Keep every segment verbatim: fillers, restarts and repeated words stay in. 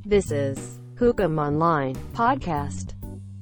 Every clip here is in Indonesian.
This is Hukum Online Podcast.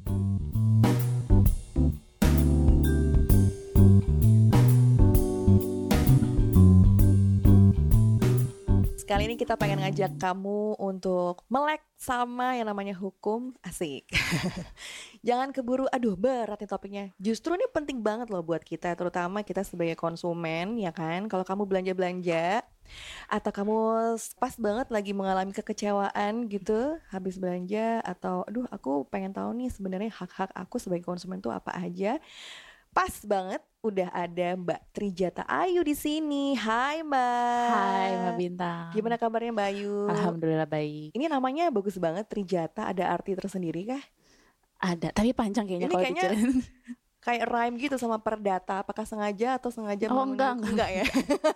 Kali ini kita pengen ngajak kamu untuk melek sama yang namanya hukum. Asik. Jangan keburu, aduh berat nih topiknya. Justru ini penting banget loh buat kita, terutama kita sebagai konsumen, ya kan. Kalau kamu belanja-belanja atau kamu pas banget lagi mengalami kekecewaan gitu habis belanja, atau aduh aku pengen tahu nih sebenarnya hak-hak aku sebagai konsumen tuh apa aja. Pas banget udah ada Mbak Trijatha Ayu di sini. Hai Mbak. Hai Mbak Bintang. Gimana kabarnya Mbak Ayu? Alhamdulillah baik. Ini namanya bagus banget, Trijatha. Ada arti tersendiri kah? Ada, tapi panjang kayaknya Ini kalau kayaknya diceritain. kayak rhyme gitu sama perdata. Apakah sengaja atau sengaja? Oh, enggak, enggak. Enggak ya.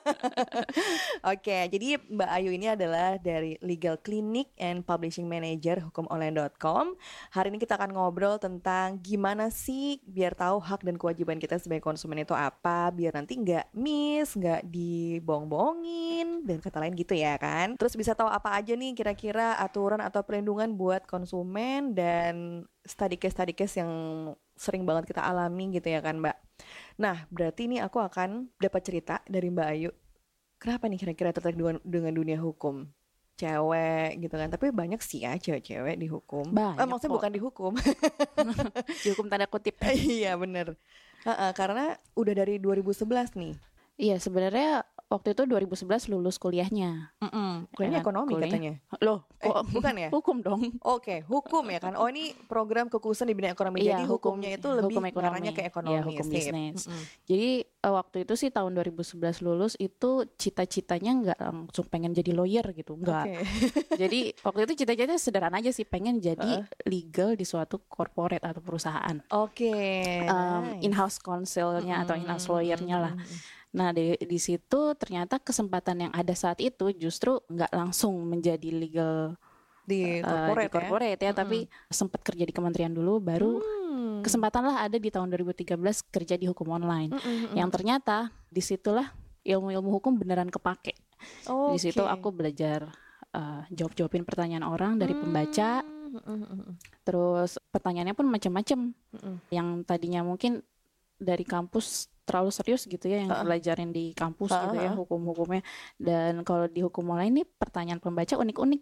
Oke, jadi Mbak Ayu ini adalah dari Legal Clinic and Publishing Manager hukum online dot com. Hari ini kita akan ngobrol tentang gimana sih biar tahu hak dan kewajiban kita sebagai konsumen itu apa, biar nanti nggak miss, nggak dibohong-bohongin dan kata lain gitu ya kan. Terus bisa tahu apa aja nih kira-kira aturan atau perlindungan buat konsumen dan study case-study case yang sering banget kita alami gitu ya kan Mbak. Nah berarti ini aku akan dapat cerita dari Mbak Ayu. Kenapa nih kira-kira tertarik dengan, dengan dunia hukum? Cewek gitu kan. Tapi banyak sih ya cewek-cewek di hukum. Banyak eh, Maksudnya kok. bukan di hukum. Di hukum tanda kutip. Iya bener. Uh-uh, karena udah dari dua ribu sebelas nih. Iya sebenarnya waktu itu dua ribu sebelas lulus kuliahnya. Mm-mm. Kuliahnya ekonomi Kuliah. katanya. Loh Eh, kok bukan ya? Hukum dong. Oke, hukum ya kan. Oh ini program kekhususan di bidang ekonomi. Iya, Jadi hukum- hukumnya itu lebih hukum ekonomi. ngarahnya ke ekonomi. Iya, hukum Sip. bisnis. Mm-mm. Jadi eh, waktu itu sih tahun dua ribu sebelas lulus itu cita-citanya nggak langsung pengen jadi lawyer gitu, nggak. Oke. Jadi waktu itu cita-citanya sederhana aja sih, pengen jadi Uh-uh. legal di suatu corporate atau perusahaan. Oke. Um, nice. in-house counselnya atau in-house lawyernya lah. Nah di di situ ternyata kesempatan yang ada saat itu justru nggak langsung menjadi legal Di uh, corporate, di corporate ya, ya. tapi sempat kerja di kementerian dulu, baru Hmm. kesempatan lah ada di tahun dua ribu tiga belas kerja di hukum online. Mm-mm. Yang ternyata disitulah ilmu-ilmu hukum beneran kepake. Di situ Oke. aku belajar uh, jawab-jawabin pertanyaan orang dari pembaca. Mm-mm. Terus pertanyaannya pun macam-macam. Mm-mm. Yang tadinya mungkin dari kampus terlalu serius gitu ya, yang Ha-ha. pelajarin di kampus Ha-ha. gitu ya hukum-hukumnya. Dan kalau di hukum online nih pertanyaan pembaca unik-unik.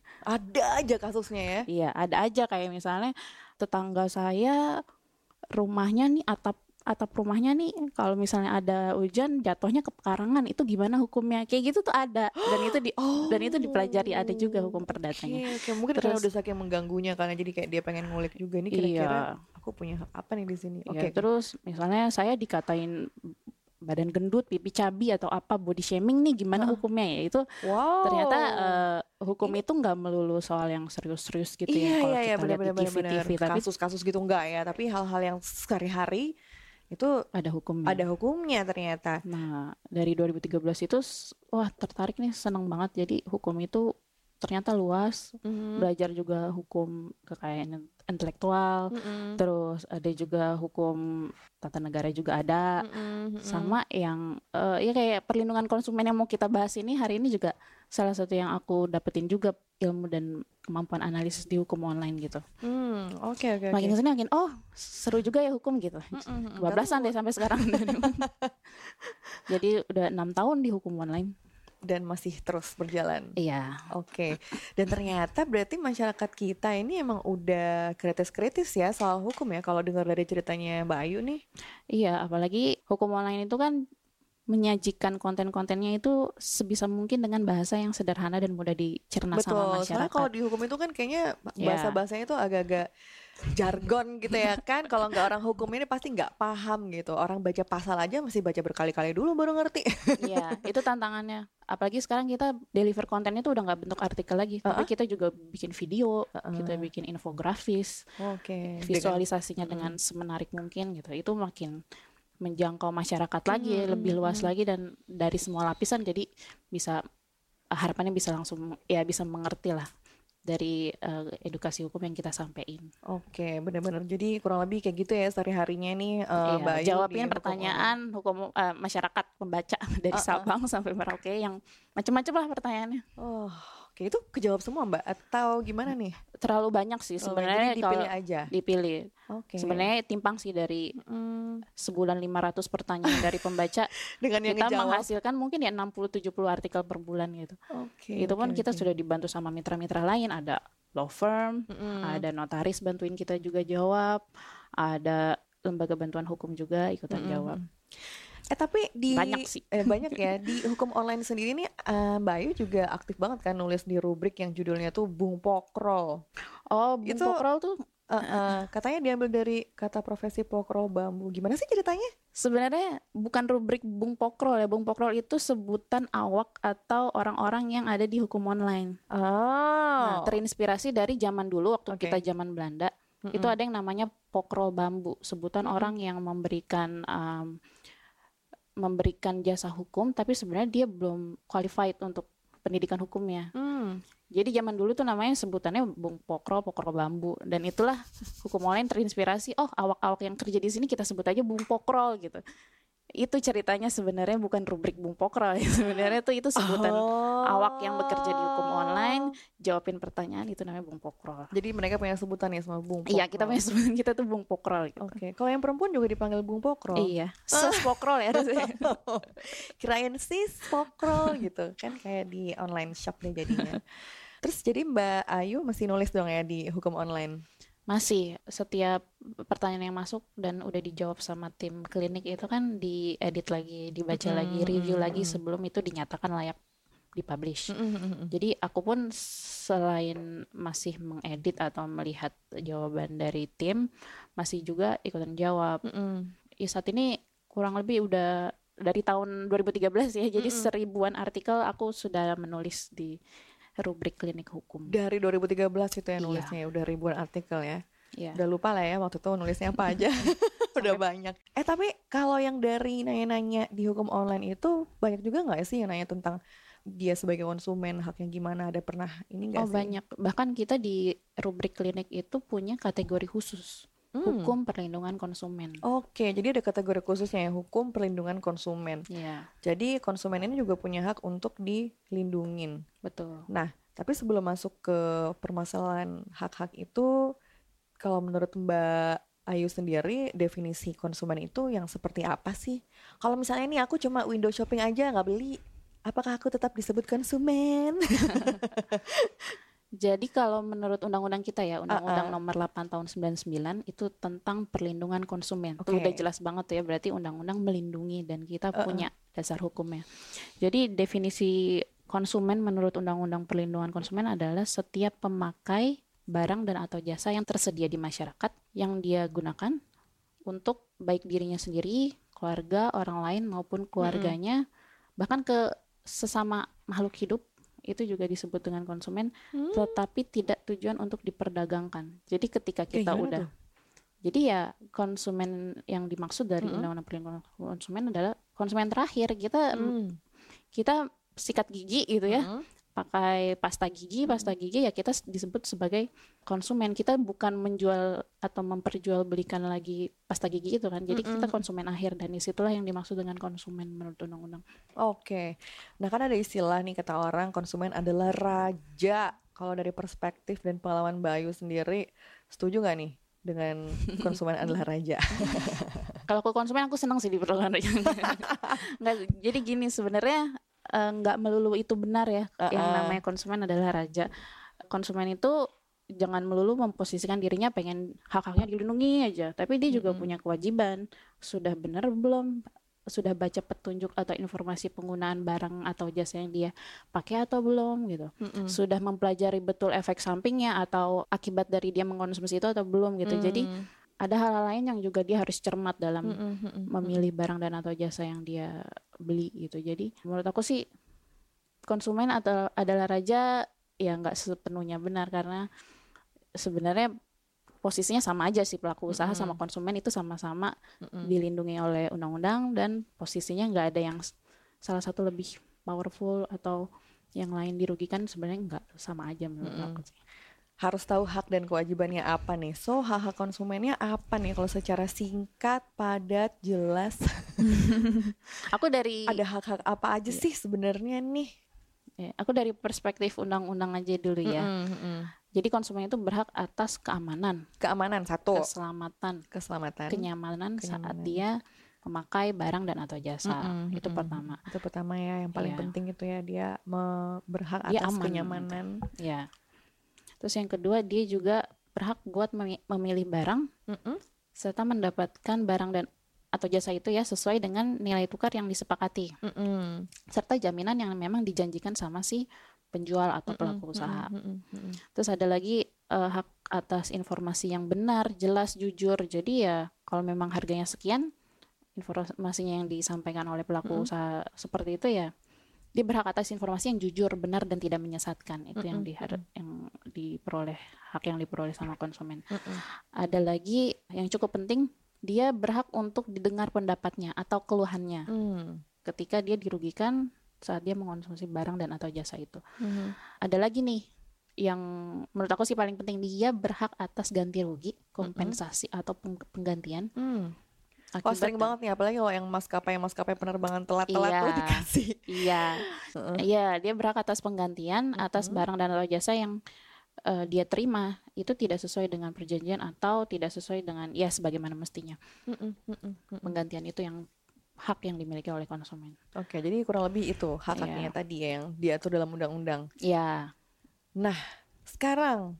Ada aja kasusnya ya. Iya, ada aja kayak misalnya tetangga saya rumahnya nih atap atap rumahnya nih kalau misalnya ada hujan jatuhnya ke pekarangan, itu gimana hukumnya? Kayak gitu tuh ada, dan itu di dan itu dipelajari, ada juga hukum perdatanya. Oke, oke. Mungkin karena Terus- udah saking mengganggunya, karena jadi kayak dia pengen ngulik juga nih kira-kira Iya. aku punya hak apa nih di sini. Iya, Oke. terus misalnya saya dikatain badan gendut, pipi cabi atau apa, body shaming nih gimana hukumnya ya? Itu Wow. ternyata eh, hukum itu nggak melulu soal yang serius-serius gitu iya, ya kalau iya, iya, kita lihat di benar-benar T V-T V, tapi kasus-kasus gitu enggak ya, tapi hal-hal yang sehari-hari itu ada hukumnya. ada hukumnya ternyata. Nah, dari dua ribu tiga belas itu s- wah tertarik nih, seneng banget. Jadi hukum itu ternyata luas. Mhm. Belajar juga hukum kekayaan intelektual, Mm-mm. terus ada juga hukum tata negara juga ada. Mm-mm. Sama yang eh, ya kayak perlindungan konsumen yang mau kita bahas ini hari ini juga salah satu yang aku dapetin juga ilmu dan kemampuan analisis di hukum online gitu. Hmm, oke oke oke. Makin kesini makin oh seru juga ya hukum gitu. Mm-mm. Bablasan deh sampai sekarang. Jadi udah enam tahun di hukum online. Dan masih terus berjalan. Iya. Oke. Dan ternyata berarti masyarakat kita ini emang udah kritis-kritis ya soal hukum ya, kalau dengar dari ceritanya Mbak Ayu nih. Iya, apalagi hukum online itu kan menyajikan konten-kontennya itu sebisa mungkin dengan bahasa yang sederhana dan mudah dicerna sama Betul. Soalnya masyarakat. kalau di hukum itu kan kayaknya Iya. bahasa-bahasanya itu agak-agak jargon gitu ya kan. Kalau nggak orang hukum ini pasti nggak paham gitu. Orang baca pasal aja mesti baca berkali-kali dulu baru ngerti. Iya, itu tantangannya. Apalagi sekarang kita deliver kontennya tuh udah nggak bentuk artikel lagi, tapi kita juga bikin video, kita bikin infografis, Oke. visualisasinya dengan semenarik mungkin gitu. Itu makin menjangkau masyarakat lagi, lebih luas lagi, dan dari semua lapisan, jadi bisa harapannya bisa langsung ya bisa mengerti lah dari uh, edukasi hukum yang kita sampaikan. Oke, benar-benar. Jadi kurang lebih kayak gitu ya sehari-harinya nih uh, Iya, Mbak Ayu di jawabin hukum pertanyaan hukum uh, masyarakat pembaca dari Uh-uh. Sabang sampai Merauke yang macam-macam lah pertanyaannya. Oh, Oke, itu kejawab semua Mbak atau gimana nih? Terlalu banyak sih Oh, sebenarnya jadi kalau dipilih aja. dipilih. Oke. Sebenarnya timpang sih dari Mm, sebulan lima ratus pertanyaan dari pembaca, dengan yang kita ngejawab. menghasilkan mungkin ya enam puluh tujuh puluh artikel per bulan gitu. Oke. Itu pun oke, kita oke. sudah dibantu sama mitra-mitra lain, ada law firm, Mm-mm. ada notaris bantuin kita juga jawab, ada lembaga bantuan hukum juga ikutan Mm-mm. jawab. Eh tapi di Banyak sih. eh, banyak ya di hukum online sendiri nih eh, Mbak Ayu juga aktif banget kan nulis di rubrik yang judulnya tuh Bung Pokrol. Oh, Bung Itu- Pokrol tuh Eh, eh, katanya diambil dari kata profesi pokrol bambu. Gimana sih ceritanya? sebenarnya bukan rubrik Bung Pokrol ya. Bung Pokrol itu sebutan awak atau orang-orang yang ada di hukum online. Nah, Oh. terinspirasi dari zaman dulu waktu Oke. kita zaman Belanda. Mm-mm. Itu ada yang namanya pokrol bambu, sebutan Mm-mm. orang yang memberikan um, memberikan jasa hukum tapi sebenarnya dia belum qualified untuk pendidikan hukumnya. Hmm. Jadi zaman dulu tuh namanya sebutannya Bung Pokrol, pokrol bambu, dan itulah hukum online terinspirasi, oh awak-awak yang kerja di sini kita sebut aja Bung Pokrol gitu. Itu ceritanya sebenarnya bukan rubrik Bung Pokrol ya. Sebenarnya tuh itu sebutan Oh. awak yang bekerja di hukum online jawabin pertanyaan, itu namanya Bung Pokrol. Jadi mereka punya sebutan ya sama Bung Pokrol. Iya, kita punya sebutan, kita tuh Bung Pokrol gitu. Oke, kalau yang perempuan juga dipanggil Bung Pokrol. Iya, sis Pokrol ya harusnya. Kirain sis Pokrol gitu kan kayak di online shop deh jadinya. Terus jadi Mbak Ayu masih nulis dong ya di hukum online. Masih, setiap pertanyaan yang masuk dan udah dijawab sama tim klinik itu kan diedit lagi, dibaca Mm-mm, lagi, review mm-mm. lagi sebelum itu dinyatakan layak dipublish. Mm-mm. Jadi aku pun selain masih mengedit atau melihat jawaban dari tim, masih juga ikutan jawab. Mm-mm. Ya, saat ini kurang lebih udah dari tahun dua ribu tiga belas ya, jadi Mm-mm. seribuan artikel aku sudah menulis di rubrik klinik hukum. Dari dua ribu tiga belas itu ya Iya. nulisnya ya, udah ribuan artikel ya. Ya. Udah lupa lah ya waktu itu nulisnya apa aja. Udah banyak. Eh tapi kalau yang dari nanya-nanya di hukum online itu banyak juga nggak sih yang nanya tentang dia sebagai konsumen haknya gimana? Ada pernah ini nggak Oh sih? banyak, bahkan kita di rubrik klinik itu punya kategori khusus, Hmm. hukum perlindungan konsumen. Oke, jadi ada kategori khususnya ya, hukum perlindungan konsumen. Ya, Jadi konsumen ini juga punya hak untuk dilindungin. betul. Nah, tapi sebelum masuk ke permasalahan hak-hak itu, kalau menurut Mbak Ayu sendiri, definisi konsumen itu yang seperti apa sih? Kalau misalnya ini aku cuma window shopping aja nggak beli, apakah aku tetap disebut konsumen? Jadi kalau menurut undang-undang kita ya, Undang-Undang Uh-uh. Nomor delapan Tahun sembilan puluh sembilan itu tentang perlindungan konsumen. Itu Oke. udah jelas banget tuh ya, berarti undang-undang melindungi dan kita Uh-uh. punya dasar hukumnya. Jadi definisi konsumen menurut Undang-Undang Perlindungan Konsumen adalah setiap pemakai barang dan atau jasa yang tersedia di masyarakat yang dia gunakan untuk baik dirinya sendiri, keluarga, orang lain maupun keluarganya, bahkan ke sesama makhluk hidup, itu juga disebut dengan konsumen, Hmm. tetapi tidak tujuan untuk diperdagangkan. Jadi ketika Kayak kita gimana udah tuh? jadi ya konsumen yang dimaksud dari Mm-mm. Undang-Undang Perlindungan Konsumen adalah konsumen terakhir. Kita Hmm. kita sikat gigi gitu ya, Mm-mm. pakai pasta gigi, pasta gigi ya kita disebut sebagai konsumen. Kita bukan menjual atau memperjualbelikan lagi pasta gigi itu kan. Jadi Mm-mm. kita konsumen akhir dan disitulah yang dimaksud dengan konsumen menurut undang-undang. Oke, nah kan ada istilah nih kata orang konsumen adalah raja. Kalau dari perspektif dan pengalaman Mbak Ayu sendiri, setuju nggak nih dengan konsumen adalah raja? Kalau aku konsumen aku senang sih diperlakukan raja. Nggak, jadi gini sebenarnya eh, nggak melulu itu benar ya. Yang Uh-uh. namanya konsumen adalah raja. Konsumen itu jangan melulu memposisikan dirinya pengen hak-haknya dilindungi aja, tapi dia juga Mm-mm. punya kewajiban. Sudah benar belum? Sudah baca petunjuk atau informasi penggunaan barang atau jasa yang dia pakai atau belum gitu? Mm-mm. Sudah mempelajari betul efek sampingnya atau akibat dari dia mengkonsumsi itu atau belum gitu. Jadi Mm. ada hal-hal lain yang juga dia harus cermat dalam Mm-mm, mm-mm, memilih barang dan atau jasa yang dia beli gitu. Jadi menurut aku sih konsumen atau adalah raja ya nggak sepenuhnya benar, karena sebenarnya posisinya sama aja sih, pelaku usaha Mm-mm. sama konsumen itu sama-sama mm-mm. dilindungi oleh undang-undang dan posisinya nggak ada yang s- salah satu lebih powerful atau yang lain dirugikan, sebenarnya nggak, sama aja menurut Mm-mm. aku sih. Harus tahu hak dan kewajibannya apa nih. So, hak-hak konsumennya apa nih? Kalau secara singkat, padat, jelas. Aku dari Ada hak-hak apa aja Iya. sih sebenarnya nih? Ya, aku dari perspektif undang-undang aja dulu ya. Mm-mm, mm-mm. Jadi konsumen itu berhak atas keamanan, Keamanan satu, keselamatan, keselamatan, kenyamanan saat kenyamanan. dia memakai barang dan atau jasa. Mm-mm, Itu mm-mm. pertama. Itu pertama ya, yang paling Iya. penting itu ya dia me- berhak Dia atas aman, kenyamanan. Ya. Terus yang kedua, dia juga berhak buat memi- memilih barang Mm-mm. serta mendapatkan barang dan atau jasa itu ya sesuai dengan nilai tukar yang disepakati, Mm-mm. serta jaminan yang memang dijanjikan sama si penjual atau pelaku Mm-mm, usaha. mm-mm, mm-mm. Terus ada lagi eh, hak atas informasi yang benar, jelas, jujur. Jadi ya kalau memang harganya sekian, informasinya yang disampaikan oleh pelaku Mm-mm. usaha seperti itu ya, dia berhak atas informasi yang jujur, benar dan tidak menyesatkan. Itu yang Mm-mm, dihar- yang diperoleh, hak yang diperoleh sama konsumen. Mm-mm. Ada lagi yang cukup penting, dia berhak untuk didengar pendapatnya atau keluhannya Mm. ketika dia dirugikan saat dia mengkonsumsi barang dan atau jasa itu. Mhm. Ada lagi nih yang menurut aku sih paling penting, dia berhak atas ganti rugi, kompensasi atau peng- penggantian Mm. Wah akibat sering banget nih, apalagi kalau yang maskapai maskapai penerbangan telat-telat Iya. tuh dikasih. Iya, iya dia berhak atas penggantian atas Mhm. barang dan atau jasa yang eh, dia terima itu tidak sesuai dengan perjanjian atau tidak sesuai dengan ya sebagaimana mestinya. Mm-mm, mm-mm, mm-mm. Penggantian itu yang hak yang dimiliki oleh konsumen. Oke, jadi kurang lebih itu hak-haknya Iya. tadi ya, yang diatur dalam undang-undang. Ya, Nah, sekarang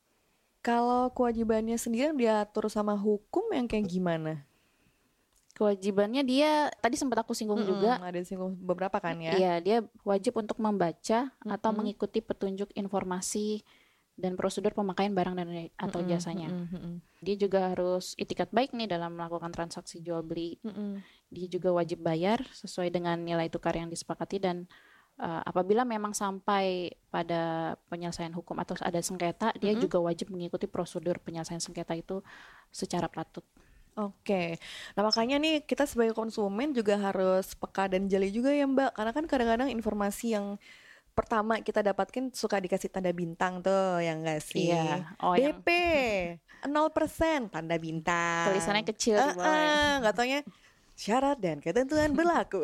kalau kewajibannya sendiri yang diatur sama hukum yang kayak gimana? kewajibannya dia tadi sempat aku singgung juga. Mm-mm, ada singgung beberapa kan ya? Iya, dia wajib untuk membaca atau Mm-mm. mengikuti petunjuk informasi dan prosedur pemakaian barang dan atau Mm-mm, jasanya. mm-mm, mm-mm, Dia juga harus itikat baik nih dalam melakukan transaksi jual beli. mm-mm. Dia juga wajib bayar sesuai dengan nilai tukar yang disepakati dan uh, apabila memang sampai pada penyelesaian hukum atau ada sengketa, dia Mm-mm. juga wajib mengikuti prosedur penyelesaian sengketa itu secara patut. Oke, nah makanya nih kita sebagai konsumen juga harus peka dan jeli juga ya Mbak, karena kan kadang-kadang informasi yang pertama kita dapatkan suka dikasih tanda bintang tuh, yang enggak sih? Iya. Oh, D yang P nol persen tanda bintang. tulisannya kecil di bawah ya. Eh, nggak taunya syarat dan ketentuan berlaku.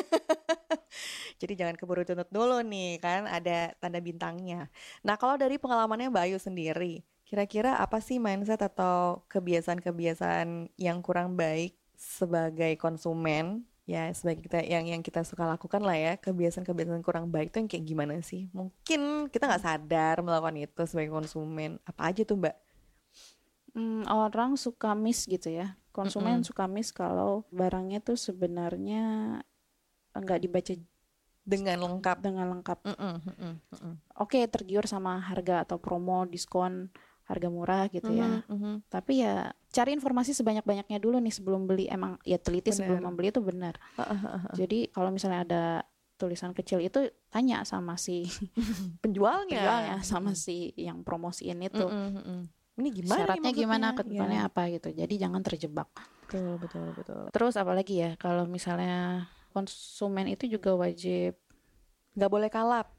Jadi jangan keburu tuntut dulu nih, kan ada tanda bintangnya. Nah kalau dari pengalamannya Mbak Ayu sendiri, kira-kira apa sih mindset atau kebiasaan-kebiasaan yang kurang baik sebagai konsumen? Ya sebagai kita yang yang kita suka lakukan lah ya, kebiasaan-kebiasaan kurang baik itu yang kayak gimana sih? Mungkin kita nggak sadar melakukan itu sebagai konsumen. Apa aja tuh Mbak? Hmm, orang suka miss gitu ya. Konsumen Mm-mm. suka miss kalau barangnya tuh sebenarnya nggak dibaca Dengan lengkap. dengan lengkap. Mm-mm, mm-mm, mm-mm. Oke, tergiur sama harga atau promo, diskon, harga murah gitu ya. Mhm, mhm. Tapi ya cari informasi sebanyak-banyaknya dulu nih sebelum beli. Emang ya teliti sebelum Benar. membeli itu benar. Jadi kalau misalnya ada tulisan kecil itu tanya sama si Penjualnya. penjualnya, sama si yang promosiin itu. Mm-mm, mm-mm. Ini gimana nih Syaratnya gimana, maksudnya? ketentuannya Ya, apa gitu. Jadi jangan terjebak. betul, betul, betul. Terus apalagi ya kalau misalnya konsumen itu juga wajib Nggak boleh kalap.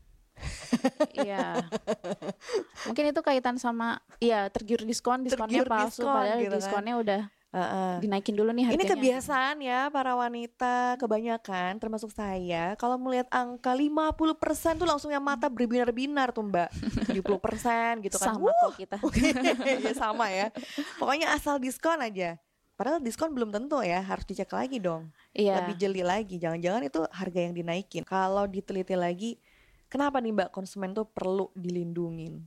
iya. Mungkin itu kaitan sama iya tergiur diskon, diskonnya Tergiur palsu diskon padahal gitu kan. diskonnya udah Heeh. dinaikin dulu nih Ini harganya. kebiasaan ya para wanita kebanyakan termasuk saya kalau melihat angka lima puluh persen tuh langsung yang mata berbinar-binar tuh Mbak. tujuh puluh persen gitu kan. Sama Wuh, kok kita. ya sama ya. Pokoknya asal diskon aja. Padahal diskon belum tentu ya, harus dicek lagi dong. Iya. Lebih jeli lagi, jangan-jangan itu harga yang dinaikin. Kalau diteliti lagi, kenapa nih Mbak konsumen tuh perlu dilindungin?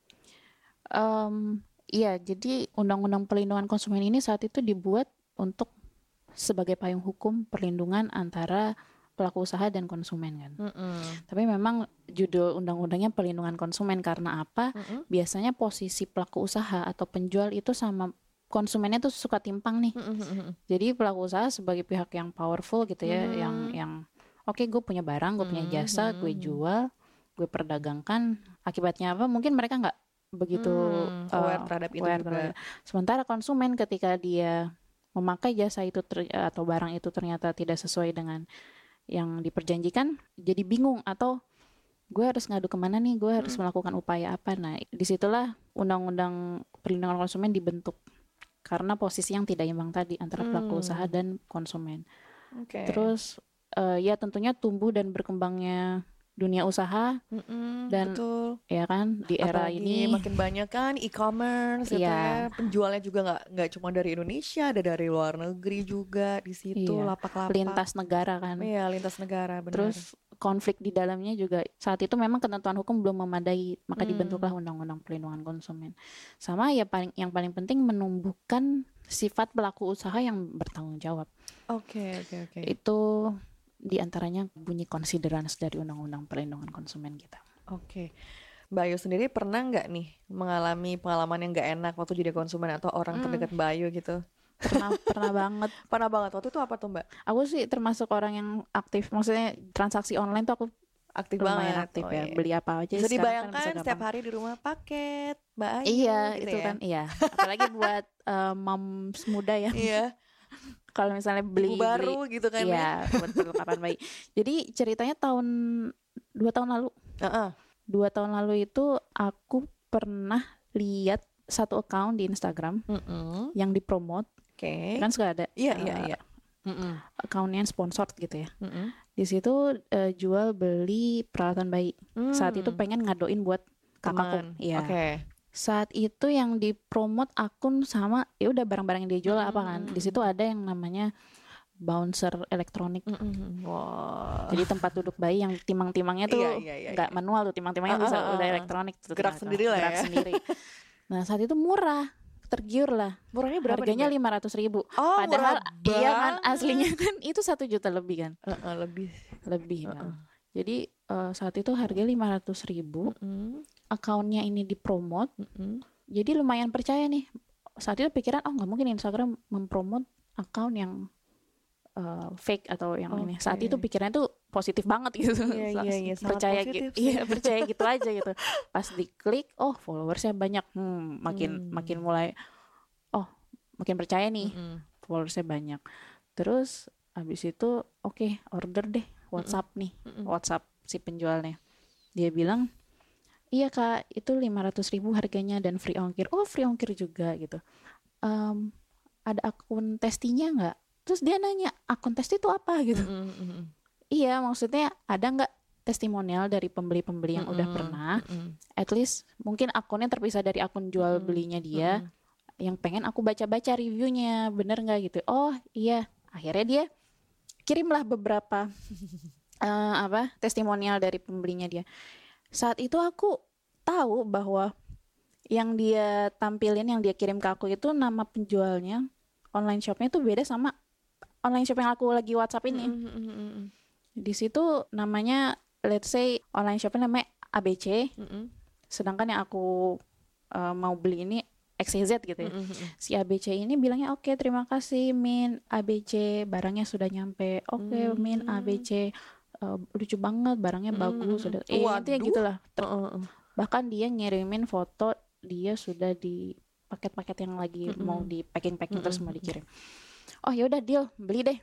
Em, iya, jadi Undang-Undang Perlindungan Konsumen ini saat itu dibuat untuk sebagai payung hukum perlindungan antara pelaku usaha dan konsumen kan. Mm-mm. Tapi memang judul undang-undangnya perlindungan konsumen karena apa? Mm-mm. Biasanya posisi pelaku usaha atau penjual itu sama konsumennya tuh suka timpang nih. Mm-mm. Jadi pelaku usaha sebagai pihak yang powerful gitu ya, Mhm. yang yang oke gue punya barang, gue punya jasa, gue Mhm. jual, gue perdagangkan. Akibatnya apa? Mungkin mereka nggak begitu Hmm, aware uh, terhadap itu aware juga. terhadap- Sementara konsumen ketika dia memakai jasa itu ter- atau barang itu ternyata tidak sesuai dengan yang diperjanjikan, jadi bingung atau gue harus ngadu kemana nih, gue harus melakukan upaya apa. Nah disitulah Undang-Undang Perlindungan Konsumen dibentuk karena posisi yang tidak imbang tadi antara pelaku Hmm. usaha dan konsumen. Oke. Terus eh, ya tentunya tumbuh dan berkembangnya dunia usaha. Mm-mm, Dan betul. Ya kan di era Apalagi ini makin banyak kan e-commerce gitu ya. Iya. Penjualnya juga nggak nggak cuma dari Indonesia, ada dari luar negeri juga di situ, iya, lapak-lapak. lintas negara kan. Iya, lintas negara benar. Terus konflik di dalamnya juga saat itu memang ketentuan hukum belum memadai, maka Hmm. dibentuklah Undang-Undang Perlindungan Konsumen. Sama ya paling yang paling penting menumbuhkan sifat pelaku usaha yang bertanggung jawab. Oke, oke, oke. Itu diantaranya bunyi considerance dari Undang-Undang Perlindungan Konsumen kita. Oke. Mbak Ayu sendiri pernah nggak nih mengalami pengalaman yang nggak enak waktu jadi konsumen atau orang terdekat Mbak Ayu gitu? Pernah pernah banget. Pernah banget. Waktu itu apa tuh Mbak? Aku sih termasuk orang yang aktif, maksudnya transaksi online tuh aku Aktif lumayan banget. aktif Oh, ya, iya. beli apa aja. Bisa sekarang kan dibayangkan bisa setiap gampang. hari di rumah paket Mbak Ayu. Iya, gitu itu ya. kan iya. Apalagi buat eh, moms muda ya. Iya. Kalau misalnya beli Ibu baru gitu kan ya. Iya, buat perlengkapan bayi. Jadi ceritanya tahun dua tahun lalu. Heeh. Dua tahun lalu itu aku pernah lihat satu account di Instagram Mm-mm. yang dipromot. Oke. Kan suka ada Iya, eh, iya, iya. Mm-mm. account-nya sponsored gitu ya. Mm-mm. Di situ eh, jual beli peralatan bayi. Saat itu Mm. pengen ngadoin buat kakakku. Teman. Iya. Oke. Saat itu yang dipromot akun sama ya udah barang-barang yang dia jual apa kan. Di situ ada yang namanya bouncer elektronik. Mm-mm. Wah. Jadi tempat duduk bayi yang timang-timangnya tuh Iya, iya, iya, nggak iya. manual tuh, timang-timangnya Ah, bisa ah, ah, udah ah. elektronik tuh, Gerak timang-timang. sendiri lah Gerak ya. sendiri. Nah saat itu murah, tergiur lah. Murahnya berapa? Harganya nih, Mbak? lima ratus ribu. Oh, Padahal murah iya kan banget. aslinya kan itu satu juta lebih kan, Heeh, lebih. lebih. Heeh. Bang. Jadi eh, saat itu harganya lima ratus ribu. Mm-mm. Akunnya ini dipromot, Mm-mm. jadi lumayan percaya nih. Saat itu pikiran oh nggak mungkin Instagram mempromot akun yang uh, fake atau yang ini. Saat Oke. itu pikirannya tuh positif banget gitu. Iya, iya, iya, sangat percaya positif gitu. sih. Iya, percaya gitu aja gitu. Pas diklik, oh followersnya banyak. Hmm, makin Hmm. makin mulai oh, makin percaya nih. Mm-mm. Followersnya banyak. Terus habis itu oke, order deh WhatsApp nih. Mm-mm. WhatsApp si penjualnya. Dia bilang, "Iya, Kak, itu lima ratus ribu harganya dan free ongkir." Oh, free ongkir juga gitu. Em, ada akun testinya nggak? Terus dia nanya, akun testi itu apa gitu? Mm-mm, mm-mm. Iya, maksudnya ada nggak testimonial dari pembeli-pembeli yang udah Mm-mm, pernah? mm-mm. At least mungkin akunnya terpisah dari akun jual Mm-mm, belinya dia. mm-mm. Yang pengen aku baca-baca reviewnya, bener nggak gitu? Oh iya, akhirnya dia kirimlah beberapa eh, apa testimonial dari pembelinya dia. Saat itu aku tahu bahwa yang dia tampilin, yang dia kirim ke aku itu nama penjualnya, online shopnya itu beda sama online shop yang aku lagi WhatsApp ini. Mm-mm, mm-mm, Di situ namanya, let's say online shopnya namanya A B C, mm-mm. sedangkan yang aku uh, mau beli ini X Y Z gitu ya. Mm-mm, mm-mm. Si A B C ini bilangnya oke terima kasih Min, A B C barangnya sudah nyampe. Oke Hmm. Min, A B C uh, lucu banget, barangnya Mm-mm, bagus. mm-mm. Sudah, eh intinya Waduh. gitulah. Ter- Heeh, heeh. Bahkan dia ngirimin foto dia sudah di paket-paket yang lagi Mm-mm. mau di packing-packing terus mau Mm-mm. dikirim. Oh ya udah deal, beli deh.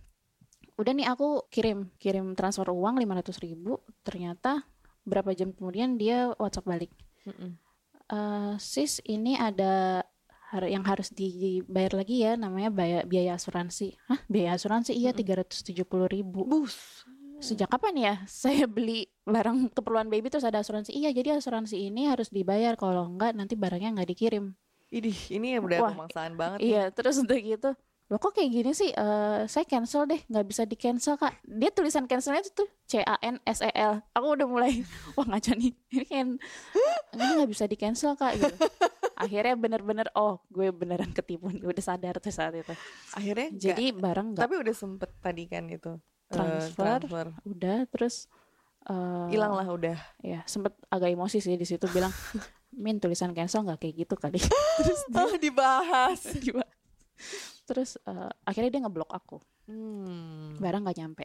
Udah nih aku kirim kirim transfer uang lima ratus ribu. Ternyata berapa jam kemudian dia WhatsApp balik. Mm-mm. Eh, sis ini ada har- yang harus dibayar lagi ya, namanya biaya, biaya asuransi. Hah, biaya asuransi? Iya, tiga ratus tujuh puluh ribu. Bus. Sejak kapan ya saya beli barang keperluan baby terus ada asuransi? Iya, jadi asuransi ini harus dibayar, kalau enggak nanti barangnya nggak dikirim. Idih, ini udah Wah, pemaksaan banget. Iya, terus udah gitu, loh kok kayak gini sih? Eh, saya cancel deh, nggak bisa di cancel kak. Dia tulisan cancelnya itu tuh C A N S E L. Aku udah mulai wah ngaco nih, ini kan ini nggak bisa di cancel kak gitu. Akhirnya bener-bener oh gue beneran ketipu, gue udah sadar tuh saat itu. Akhirnya nggak- Jadi barang nggak tapi udah sempet tadi kan itu eh, transfer, transfer. udah terus eh, Hilang lah udah. ya sempet agak emosi sih di situ, bilang Min tulisan cancel nggak kayak gitu kali. Terus Oh, dibahas. dia terus eh, akhirnya dia ngeblok aku, Hmm. barang nggak nyampe.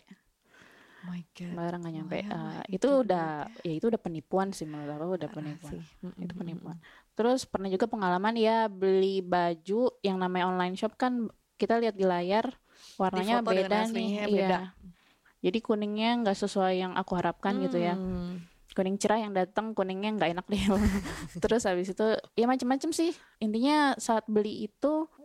My God. barang nggak nyampe. Lumayan Eh, lah itu itu udah ya itu udah penipuan sih menurut aku, udah Parah penipuan. sih. Mm-mm, Itu mm-mm. penipuan. Terus pernah juga pengalaman ya beli baju yang namanya online shop, kan kita lihat di layar warnanya foto dengan beda nih. aslinya Iya. beda. Jadi kuningnya nggak sesuai yang aku harapkan gitu ya. Hmm. Kuning cerah yang datang kuningnya nggak enak deh. Terus habis itu ya macam-macam sih. Intinya saat beli itu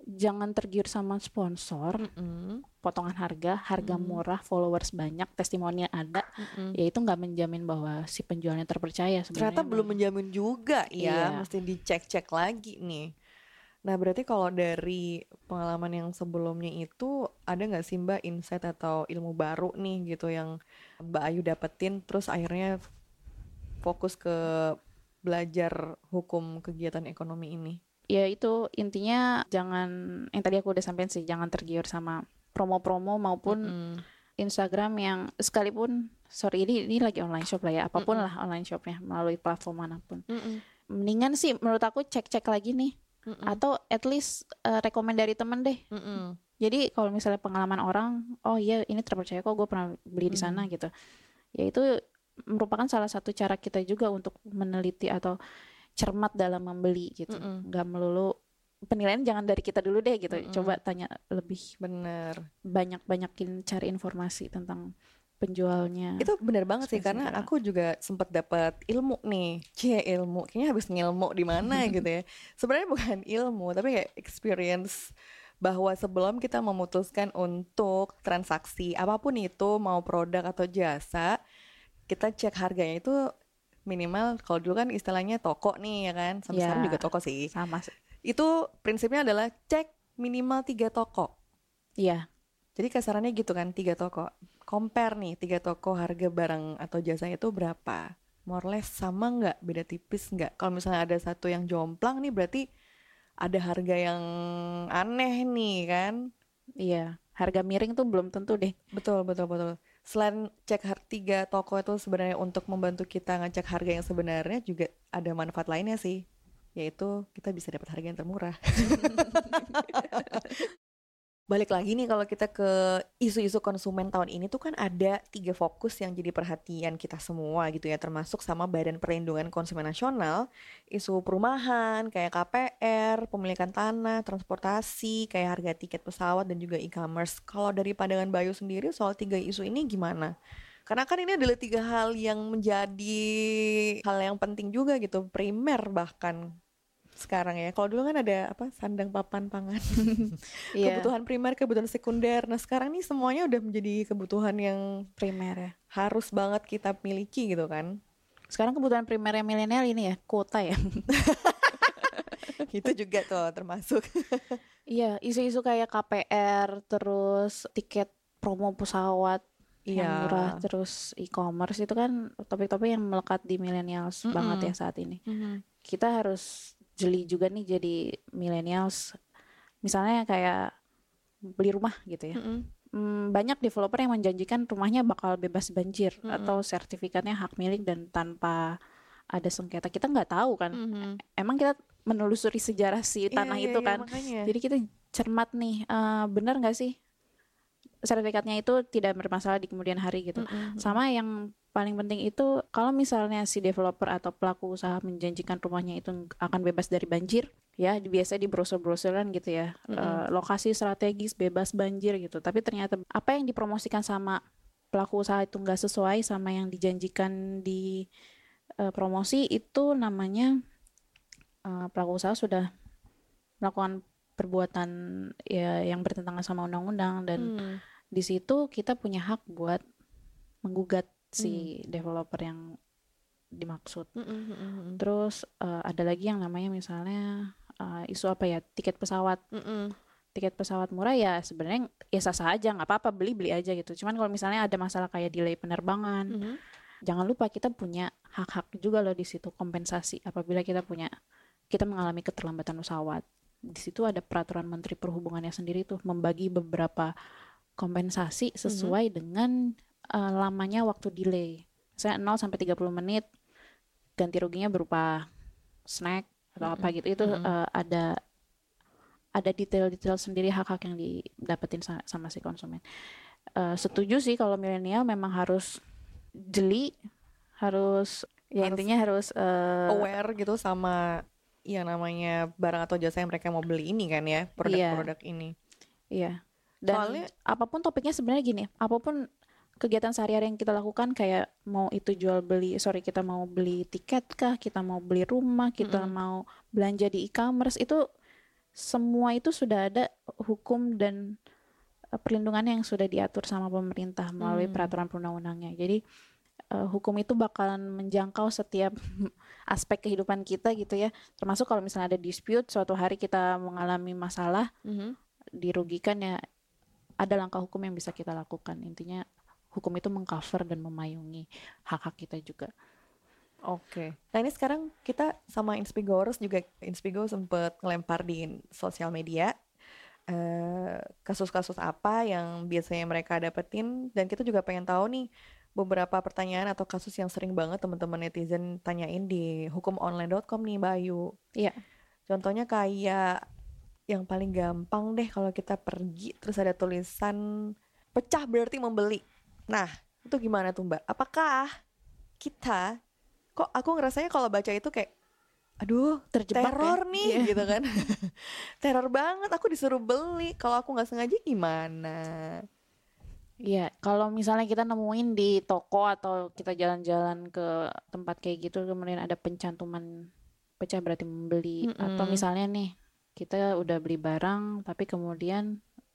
jangan tergiur sama sponsor, Mm-mm. potongan harga, harga Mm. murah, followers banyak, testimoni ada, Mm-mm. ya itu nggak menjamin bahwa si penjualnya terpercaya sebenarnya. Ternyata belum menjamin juga ya, Iya. mesti dicek-cek lagi nih. Nah berarti kalau dari pengalaman yang sebelumnya itu ada nggak sih Mbak insight atau ilmu baru nih gitu yang Mbak Ayu dapetin terus akhirnya fokus ke belajar hukum kegiatan ekonomi ini? Ya itu intinya jangan, yang tadi aku udah sampein sih, jangan tergiur sama promo-promo maupun Mm-mm. Instagram yang sekalipun, sorry ini ini lagi online shop lah ya, apapun Mm-mm. lah online shopnya melalui platform manapun. Mm-mm. Mendingan sih menurut aku cek-cek lagi nih, Mm-mm. atau at least uh, rekomend dari temen deh. Mm-mm. Jadi kalau misalnya pengalaman orang, oh iya ini terpercaya kok, gue pernah beli di sana Mm. gitu. Ya itu merupakan salah satu cara kita juga untuk meneliti atau cermat dalam membeli gitu. Mm-mm. Nggak melulu penilaian, jangan dari kita dulu deh gitu. Mm-mm. Coba tanya lebih Bener. banyak-banyakin cari informasi tentang penjualnya. Itu bener banget sih karena Spesial. aku juga sempat dapat ilmu nih. Cie ilmu, kayaknya habis ngilmu di mana gitu ya. Sebenarnya bukan ilmu tapi kayak experience bahwa sebelum kita memutuskan untuk transaksi apapun itu mau produk atau jasa, kita cek harganya itu minimal kalau dulu kan istilahnya toko nih ya kan, sampai Ya, sekarang juga toko sih. sama sih. Itu prinsipnya adalah cek minimal tiga toko. Iya, Jadi kasarannya gitu kan, tiga toko. Compare nih, tiga toko harga barang atau jasa itu berapa? More or less sama nggak? Beda tipis nggak? Kalau misalnya ada satu yang jomplang nih berarti ada harga yang aneh nih kan? iya. Harga miring tuh belum tentu deh. Betul, betul, betul. Selain cek har- tiga toko itu sebenarnya untuk membantu kita ngecek harga yang sebenarnya juga ada manfaat lainnya sih. Yaitu kita bisa dapat harga yang termurah. Balik lagi nih kalau kita ke isu-isu konsumen tahun ini tuh kan ada tiga fokus yang jadi perhatian kita semua gitu ya, termasuk sama Badan Perlindungan Konsumen Nasional, isu perumahan kayak K P R, pemilikan tanah, transportasi, kayak harga tiket pesawat dan juga e-commerce. Kalau dari pandangan Bayu sendiri soal tiga isu ini gimana? Karena kan ini adalah tiga hal yang menjadi hal yang penting juga gitu, primer bahkan sekarang ya. Kalau dulu kan ada apa sandang papan pangan. Iya, Kebutuhan primer, kebutuhan sekunder. Nah sekarang nih semuanya udah menjadi kebutuhan yang primer ya. harus banget kita miliki gitu kan. Sekarang kebutuhan primernya milenial ini ya, kuota ya. Itu juga tuh termasuk. Iya, isu-isu kayak K P R, terus tiket promo pesawat yang Iya. murah, terus e-commerce itu kan topik-topik yang melekat di millennials Mm-mm. banget ya saat ini. Mhm. Kita harus jeli juga nih jadi millennials. Misalnya kayak beli rumah gitu ya. Mm-mm. Hmm, banyak developer yang menjanjikan rumahnya bakal bebas banjir Mm-mm. atau sertifikatnya hak milik dan tanpa ada sengketa. Kita nggak tahu kan. Mhm. Emang kita menelusuri sejarah si tanah Iya, iya, itu iya, kan. makanya. Jadi kita cermat nih, eh, benar nggak sih sertifikatnya itu tidak bermasalah di kemudian hari gitu. Mm-mm. Sama yang paling penting itu kalau misalnya si developer atau pelaku usaha menjanjikan rumahnya itu akan bebas dari banjir, ya biasa di brosur-brosuran gitu ya, Mm-mm. eh, lokasi strategis bebas banjir gitu. Tapi ternyata apa yang dipromosikan sama pelaku usaha itu nggak sesuai sama yang dijanjikan di eh, promosi, itu namanya eh, pelaku usaha sudah melakukan perbuatan ya yang bertentangan sama undang-undang, dan Hmm. di situ kita punya hak buat menggugat si developer yang dimaksud. Mm-mm, mm-mm, Terus eh, ada lagi yang namanya misalnya eh, isu apa ya, tiket pesawat. mm-mm. Tiket pesawat murah ya sebenarnya ya sah-sah aja, nggak apa-apa, beli-beli aja gitu. Cuman kalau misalnya ada masalah kayak delay penerbangan, Mhm. jangan lupa kita punya hak-hak juga loh di situ, kompensasi apabila kita punya kita mengalami keterlambatan pesawat. Di situ ada peraturan Menteri Perhubungannya sendiri tuh membagi beberapa kompensasi sesuai dengan uh, lamanya waktu delay. Misalnya nol sampai tiga puluh menit ganti ruginya berupa snack atau apa gitu. Itu uh, ada ada detail-detail sendiri hak-hak yang didapetin sama, sama si konsumen. Uh, setuju sih kalau milenial memang harus jeli, harus ya Harus intinya harus uh, Aware gitu sama yang namanya barang atau jasa yang mereka mau beli ini kan ya, produk-produk ini. iya. Dan Soalnya- apapun topiknya sebenarnya gini, apapun kegiatan sehari-hari yang kita lakukan, kayak mau itu jual beli, sorry kita mau beli tiket kah, kita mau beli rumah, kita mau belanja di e-commerce, itu semua itu sudah ada hukum dan uh, perlindungannya yang sudah diatur sama pemerintah melalui Hmm. peraturan perundang-undangnya. Jadi uh, hukum itu bakalan menjangkau setiap aspek kehidupan kita gitu ya. Termasuk kalau misalnya ada dispute, suatu hari kita mengalami masalah, Mhm. dirugikan ya, ada langkah hukum yang bisa kita lakukan. Intinya hukum itu mengcover dan memayungi hak-hak kita juga. Oke. Nah ini sekarang kita sama Inspigoers juga, Inspigo sempet ngelempar di sosial media eh, kasus-kasus apa yang biasanya mereka dapetin, dan kita juga pengen tahu nih beberapa pertanyaan atau kasus yang sering banget teman-teman netizen tanyain di hukum online dot com nih Mbak Ayu. Iya. Contohnya kayak yang paling gampang deh, kalau kita pergi terus ada tulisan pecah berarti membeli. Nah itu gimana tuh Mbak? Apakah kita, kok aku ngerasanya kalau baca itu kayak aduh Terjebak teror ya? nih Iya. gitu kan. Teror banget, aku disuruh beli, kalau aku nggak sengaja gimana? Iya, kalau misalnya kita nemuin di toko atau kita jalan-jalan ke tempat kayak gitu, kemudian ada pencantuman pecah berarti membeli, atau Mm-mm. misalnya nih kita udah beli barang tapi kemudian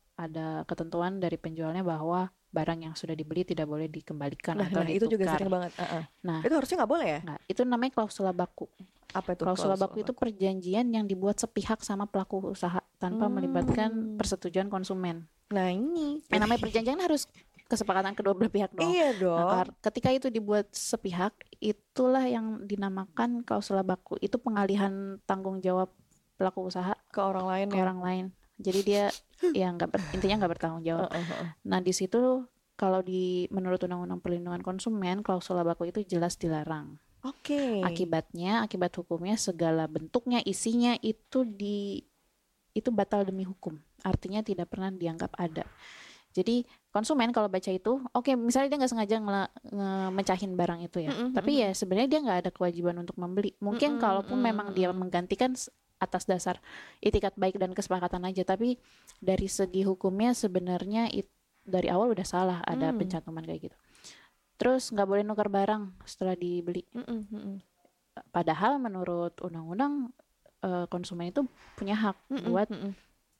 ada ketentuan dari penjualnya bahwa barang yang sudah dibeli tidak boleh dikembalikan Nah, atau nah itu juga ditukar. sering banget. Uh-uh. Nah, Itu harusnya nggak boleh ya? nah, itu namanya klausula baku. Apa itu Klausula baku itu perjanjian yang dibuat sepihak sama pelaku usaha tanpa Hmm. melibatkan persetujuan konsumen. Nah ini. Yang namanya perjanjian harus kesepakatan kedua belah pihak dong. Iya Nah, dong. kar- ketika itu dibuat sepihak, itulah yang dinamakan klausula baku. Itu pengalihan tanggung jawab pelaku usaha Ke orang lain ke ya. orang lain. Jadi dia ya nggak ber- intinya nggak bertanggung jawab. Uh-uh, uh-uh. Nah di situ kalau di menurut Undang-Undang Perlindungan Konsumen, klausula baku itu jelas dilarang. Oke. Akibatnya, akibat hukumnya segala bentuknya, isinya itu di itu batal demi hukum. Artinya tidak pernah dianggap ada. Jadi konsumen kalau baca itu, oke misalnya dia nggak sengaja ngela- nge- mecahin barang itu ya, Mm-mm, tapi ya sebenarnya dia nggak ada kewajiban untuk membeli. Mungkin Mm-mm, kalaupun memang dia mm-mm. menggantikan s- atas dasar itikat baik dan kesepakatan aja, tapi dari segi hukumnya sebenarnya it- dari awal udah salah ada Hmm. pencantuman kayak gitu. Terus nggak boleh nukar barang setelah dibeli. Mm-mm, mm-mm. Padahal menurut undang-undang eh, konsumen itu punya hak Mm-mm, buat mm-mm.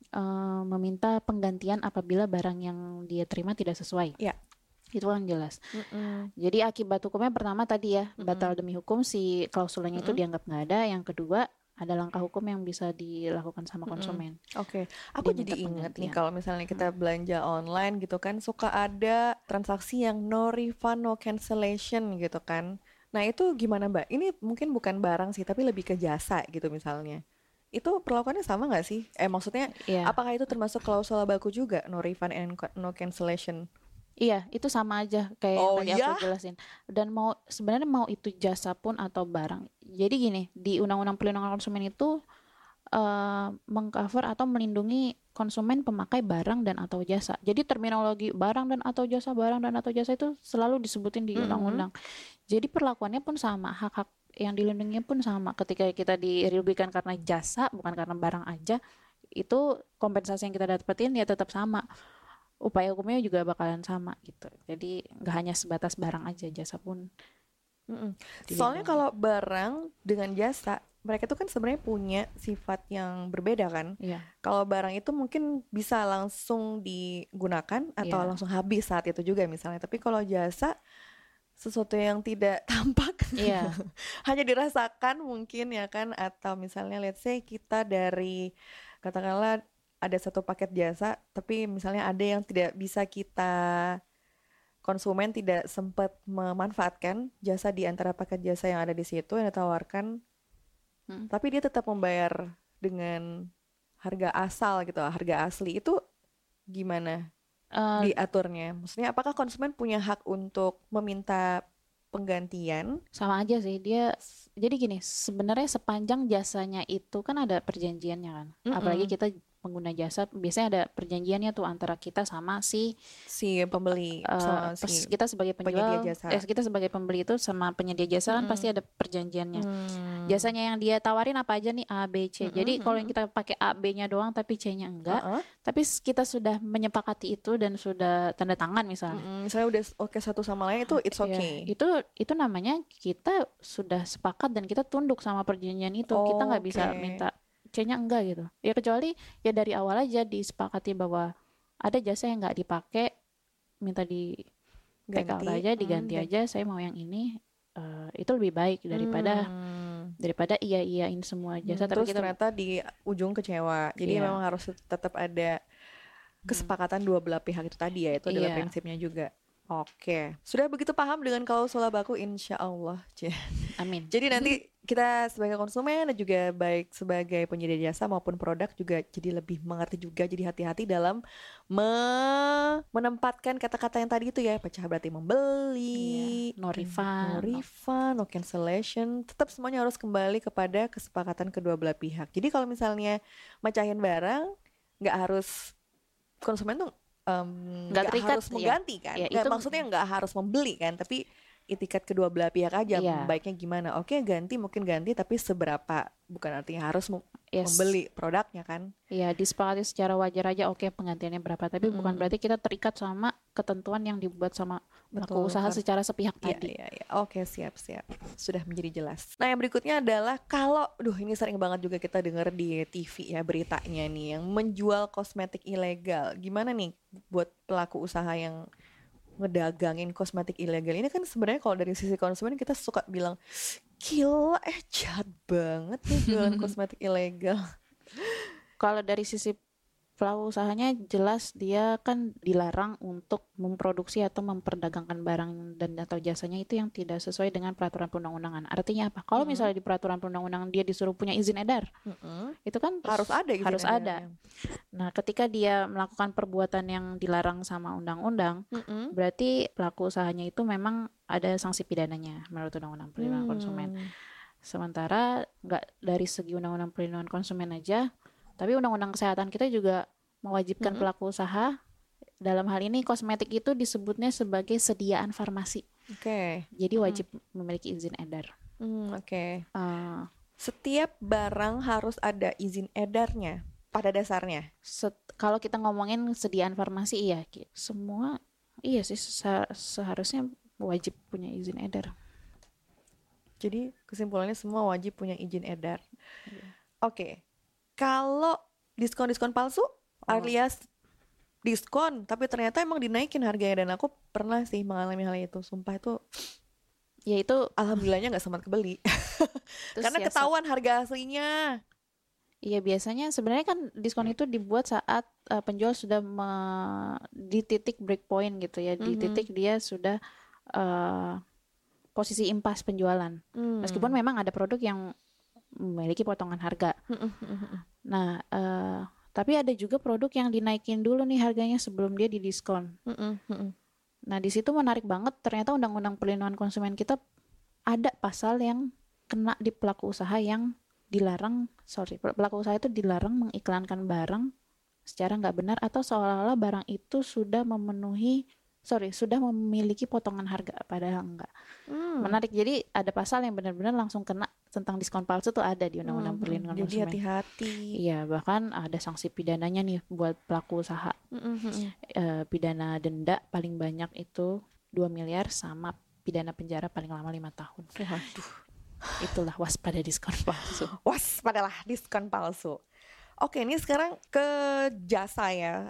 eh, meminta penggantian apabila barang yang dia terima tidak sesuai. Iya. Itu kan jelas. Mm-mm. Jadi akibat hukumnya pertama tadi ya, Mm-mm. batal demi hukum, si klausulanya itu Mm-mm. dianggap nggak ada. Yang kedua ada langkah hukum yang bisa dilakukan sama konsumen. Oke, aku Dia minta jadi ingat nih penggantian. kalau misalnya kita belanja online gitu kan, suka ada transaksi yang no refund, no cancellation gitu kan. Nah itu gimana Mbak? Ini mungkin bukan barang sih, tapi lebih ke jasa gitu misalnya. Itu perlakuannya sama nggak sih? Eh maksudnya Iya. apakah itu termasuk klausula baku juga, no refund and co- no cancellation? Iya, itu sama aja kayak Oh, yang tadi iya? aku jelasin. Dan mau sebenarnya mau itu jasa pun atau barang. Jadi gini, di Undang-Undang Perlindungan Konsumen itu eh, mengcover atau melindungi konsumen pemakai barang dan atau jasa. Jadi terminologi barang dan atau jasa, barang dan atau jasa itu selalu disebutin di Mhm. undang-undang. Jadi perlakuannya pun sama, hak-hak yang dilindungi pun sama. Ketika kita dirugikan karena jasa, bukan karena barang aja, itu kompensasi yang kita dapetin ya tetap sama. Upaya hukumnya juga bakalan sama gitu. Jadi nggak hanya sebatas barang aja, jasa pun Mm-mm. dilindungi. Soalnya kalau barang dengan jasa, mereka tuh kan sebenarnya punya sifat yang berbeda kan. Iya. Kalau barang itu mungkin bisa langsung digunakan atau Iya. langsung habis saat itu juga misalnya. Tapi kalau jasa, sesuatu yang tidak tampak, Iya. hanya dirasakan mungkin ya kan. Atau misalnya let's say kita dari, katakanlah ada satu paket jasa, tapi misalnya ada yang tidak bisa kita, konsumen tidak sempat memanfaatkan jasa di antara paket jasa yang ada di situ yang ditawarkan, Hmm. tapi dia tetap membayar dengan harga asal gitu, harga asli. Itu gimana Eh, diaturnya? Maksudnya apakah konsumen punya hak untuk meminta penggantian? sama aja sih dia. Jadi gini, sebenarnya sepanjang jasanya itu kan ada perjanjiannya kan. Mm-mm. Apalagi kita pengguna jasa biasanya ada perjanjiannya tuh antara kita sama si Si pembeli eh, sama pes- si kita sebagai penyedia penjual, jasa. eh kita sebagai pembeli itu sama penyedia jasa kan Mm-mm. pasti ada perjanjiannya. Hmm. Jasanya yang dia tawarin apa aja nih, A, B, C. Mm-mm, Jadi kalau yang mm-mm. kita pakai A, B-nya doang tapi C-nya enggak, Uh-uh. tapi s- kita sudah menyepakati itu dan sudah tanda tangan misalnya. Mm-mm. Misalnya udah oke satu sama lain, itu it's Ya, okay. itu itu namanya kita sudah sepakat dan kita tunduk sama perjanjian itu. Kita nggak bisa Oke. minta kayaknya enggak gitu. Ya kecuali ya dari awal aja disepakati bahwa ada jasa yang nggak dipakai, minta di take out Ganti, aja, diganti hmm, aja, saya mau yang ini. Uh, itu lebih baik daripada hmm. daripada iya iyain semua jasa Hmm, tapi terus kita ternyata di ujung kecewa. Jadi iya memang harus tetap ada hmm, kesepakatan dua belah pihak itu tadi ya. Itu adalah iya prinsipnya juga. Oke, sudah begitu paham dengan klausul baku, insya Allah. Cie. amin. Jadi nanti kita sebagai konsumen dan juga baik sebagai penyedia jasa maupun produk juga jadi lebih mengerti juga. Jadi hati-hati dalam me- menempatkan kata-kata yang tadi itu ya. Pecah berarti membeli, Iya, no can- refund, no no- refund, no cancellation. Tetap semuanya harus kembali kepada kesepakatan kedua belah pihak. Jadi kalau misalnya mecahin barang, nggak harus konsumen tuh em, nggak nggak terikat harus ya. mengganti kan? Ya Nggak, itu maksudnya nggak harus membeli kan? Tapi itikat kedua belah pihak aja iya, baiknya gimana. Oke ganti mungkin ganti tapi seberapa, bukan artinya harus mem- yes. membeli produknya kan. Iya, disepakati secara wajar aja oke penggantiannya berapa, tapi bukan Mm-mm. berarti kita terikat sama ketentuan yang dibuat sama pelaku Betul, usaha Kar. secara sepihak Iya, tadi. iya, iya. Oke, siap, siap. Sudah menjadi jelas. Nah, yang berikutnya adalah kalau, duh ini sering banget juga kita dengar di T V ya beritanya nih, yang menjual kosmetik ilegal. Gimana nih buat pelaku usaha yang ngedagangin kosmetik ilegal ini? Kan sebenarnya kalau dari sisi konsumen kita suka bilang, gila eh jahat banget nih jualan kosmetik ilegal. Kalau dari sisi pelaku usahanya jelas dia kan dilarang untuk memproduksi atau memperdagangkan barang dan atau jasanya itu yang tidak sesuai dengan peraturan perundang-undangan. Artinya apa? Kalau Mm-mm. misalnya di peraturan perundang-undangan dia disuruh punya izin edar, Mm-mm. itu kan Harus ada izin harus ada. edarnya. Nah, ketika dia melakukan perbuatan yang dilarang sama undang-undang, Mm-mm. berarti pelaku usahanya itu memang ada sanksi pidananya menurut Undang-Undang Perlindungan Hmm. Konsumen. Sementara nggak dari segi Undang-Undang Perlindungan Konsumen aja, tapi Undang-Undang Kesehatan kita juga mewajibkan Mm-mm. pelaku usaha, dalam hal ini kosmetik itu disebutnya sebagai sediaan farmasi. Oke. Jadi wajib memiliki izin edar. Hmm, oke. Uh, Setiap barang harus ada izin edarnya pada dasarnya. set- kalau kita ngomongin sediaan farmasi, iya, Ki. Semua iya sih seha- seharusnya wajib punya izin edar. Jadi kesimpulannya semua wajib punya izin edar. Iya. Oke. Kalau diskon-diskon palsu Oh. alias diskon tapi ternyata emang dinaikin harganya, dan aku pernah sih mengalami hal itu. Sumpah itu Ya itu alhamdulillahnya nggak sempat kebeli. terus Karena ya, ketahuan harga aslinya. iya biasanya sebenarnya kan diskon itu dibuat saat uh, penjual sudah me- di titik break point gitu ya, di Mhm. titik dia sudah uh, posisi impas penjualan. Hmm. Meskipun memang ada produk yang memiliki potongan harga. Nah, uh, tapi ada juga produk yang dinaikin dulu nih harganya sebelum dia didiskon. Nah, di situ menarik banget, ternyata Undang-Undang Perlindungan Konsumen kita ada pasal yang kena di pelaku usaha yang dilarang, sorry, pelaku usaha itu dilarang mengiklankan barang secara nggak benar atau seolah-olah barang itu sudah memenuhi, sorry, sudah memiliki potongan harga, padahal enggak. Hmm. Menarik, jadi ada pasal yang benar-benar langsung kena tentang diskon palsu tuh ada di Undang-Undang Hmm. Perlindungan Jadi Konsumen. hati-hati. Iya, bahkan ada sanksi pidananya nih buat pelaku usaha. Mm-mm. Eh, pidana denda paling banyak itu dua miliar sama pidana penjara paling lama lima tahun. Waduh. Itulah waspada diskon palsu. Waspadalah diskon palsu. Oke, ini sekarang ke jasa ya.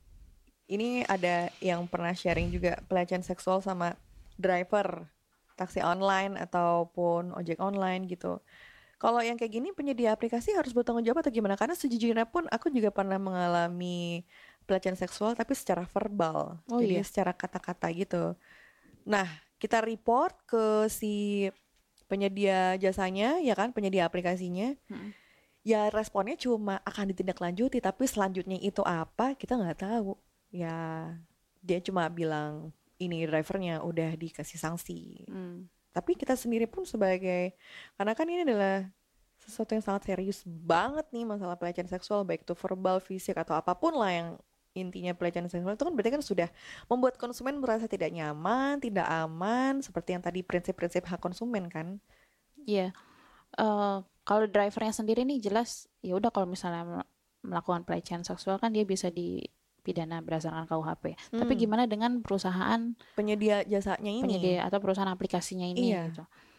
Ini ada yang pernah sharing juga pelecehan seksual sama driver taksi online ataupun ojek online gitu. Kalau yang kayak gini penyedia aplikasi harus bertanggung jawab atau gimana? Karena sejujurnya pun aku juga pernah mengalami pelecehan seksual tapi secara verbal. Oh Jadi iya? secara kata-kata gitu. Nah, kita report ke si penyedia jasanya ya kan, penyedia aplikasinya. Mm-mm. Ya responnya cuma akan ditindaklanjuti, tapi selanjutnya itu apa kita nggak tahu. Ya dia cuma bilang ini drivernya udah dikasih sanksi. Hmm. Tapi kita sendiri pun sebagai, karena kan ini adalah sesuatu yang sangat serius banget nih masalah pelecehan seksual, baik itu verbal, fisik atau apapun lah yang intinya pelecehan seksual itu kan berarti kan sudah membuat konsumen merasa tidak nyaman, tidak aman, seperti yang tadi prinsip-prinsip hak konsumen kan. Iya. Eh, kalau drivernya sendiri nih jelas ya udah, kalau misalnya mel- melakukan pelecehan seksual kan dia bisa dipidana berdasarkan K U H P. Tapi Hmm. gimana dengan perusahaan Penyedia jasanya ini. penyedia atau perusahaan aplikasinya ini Iya. gitu.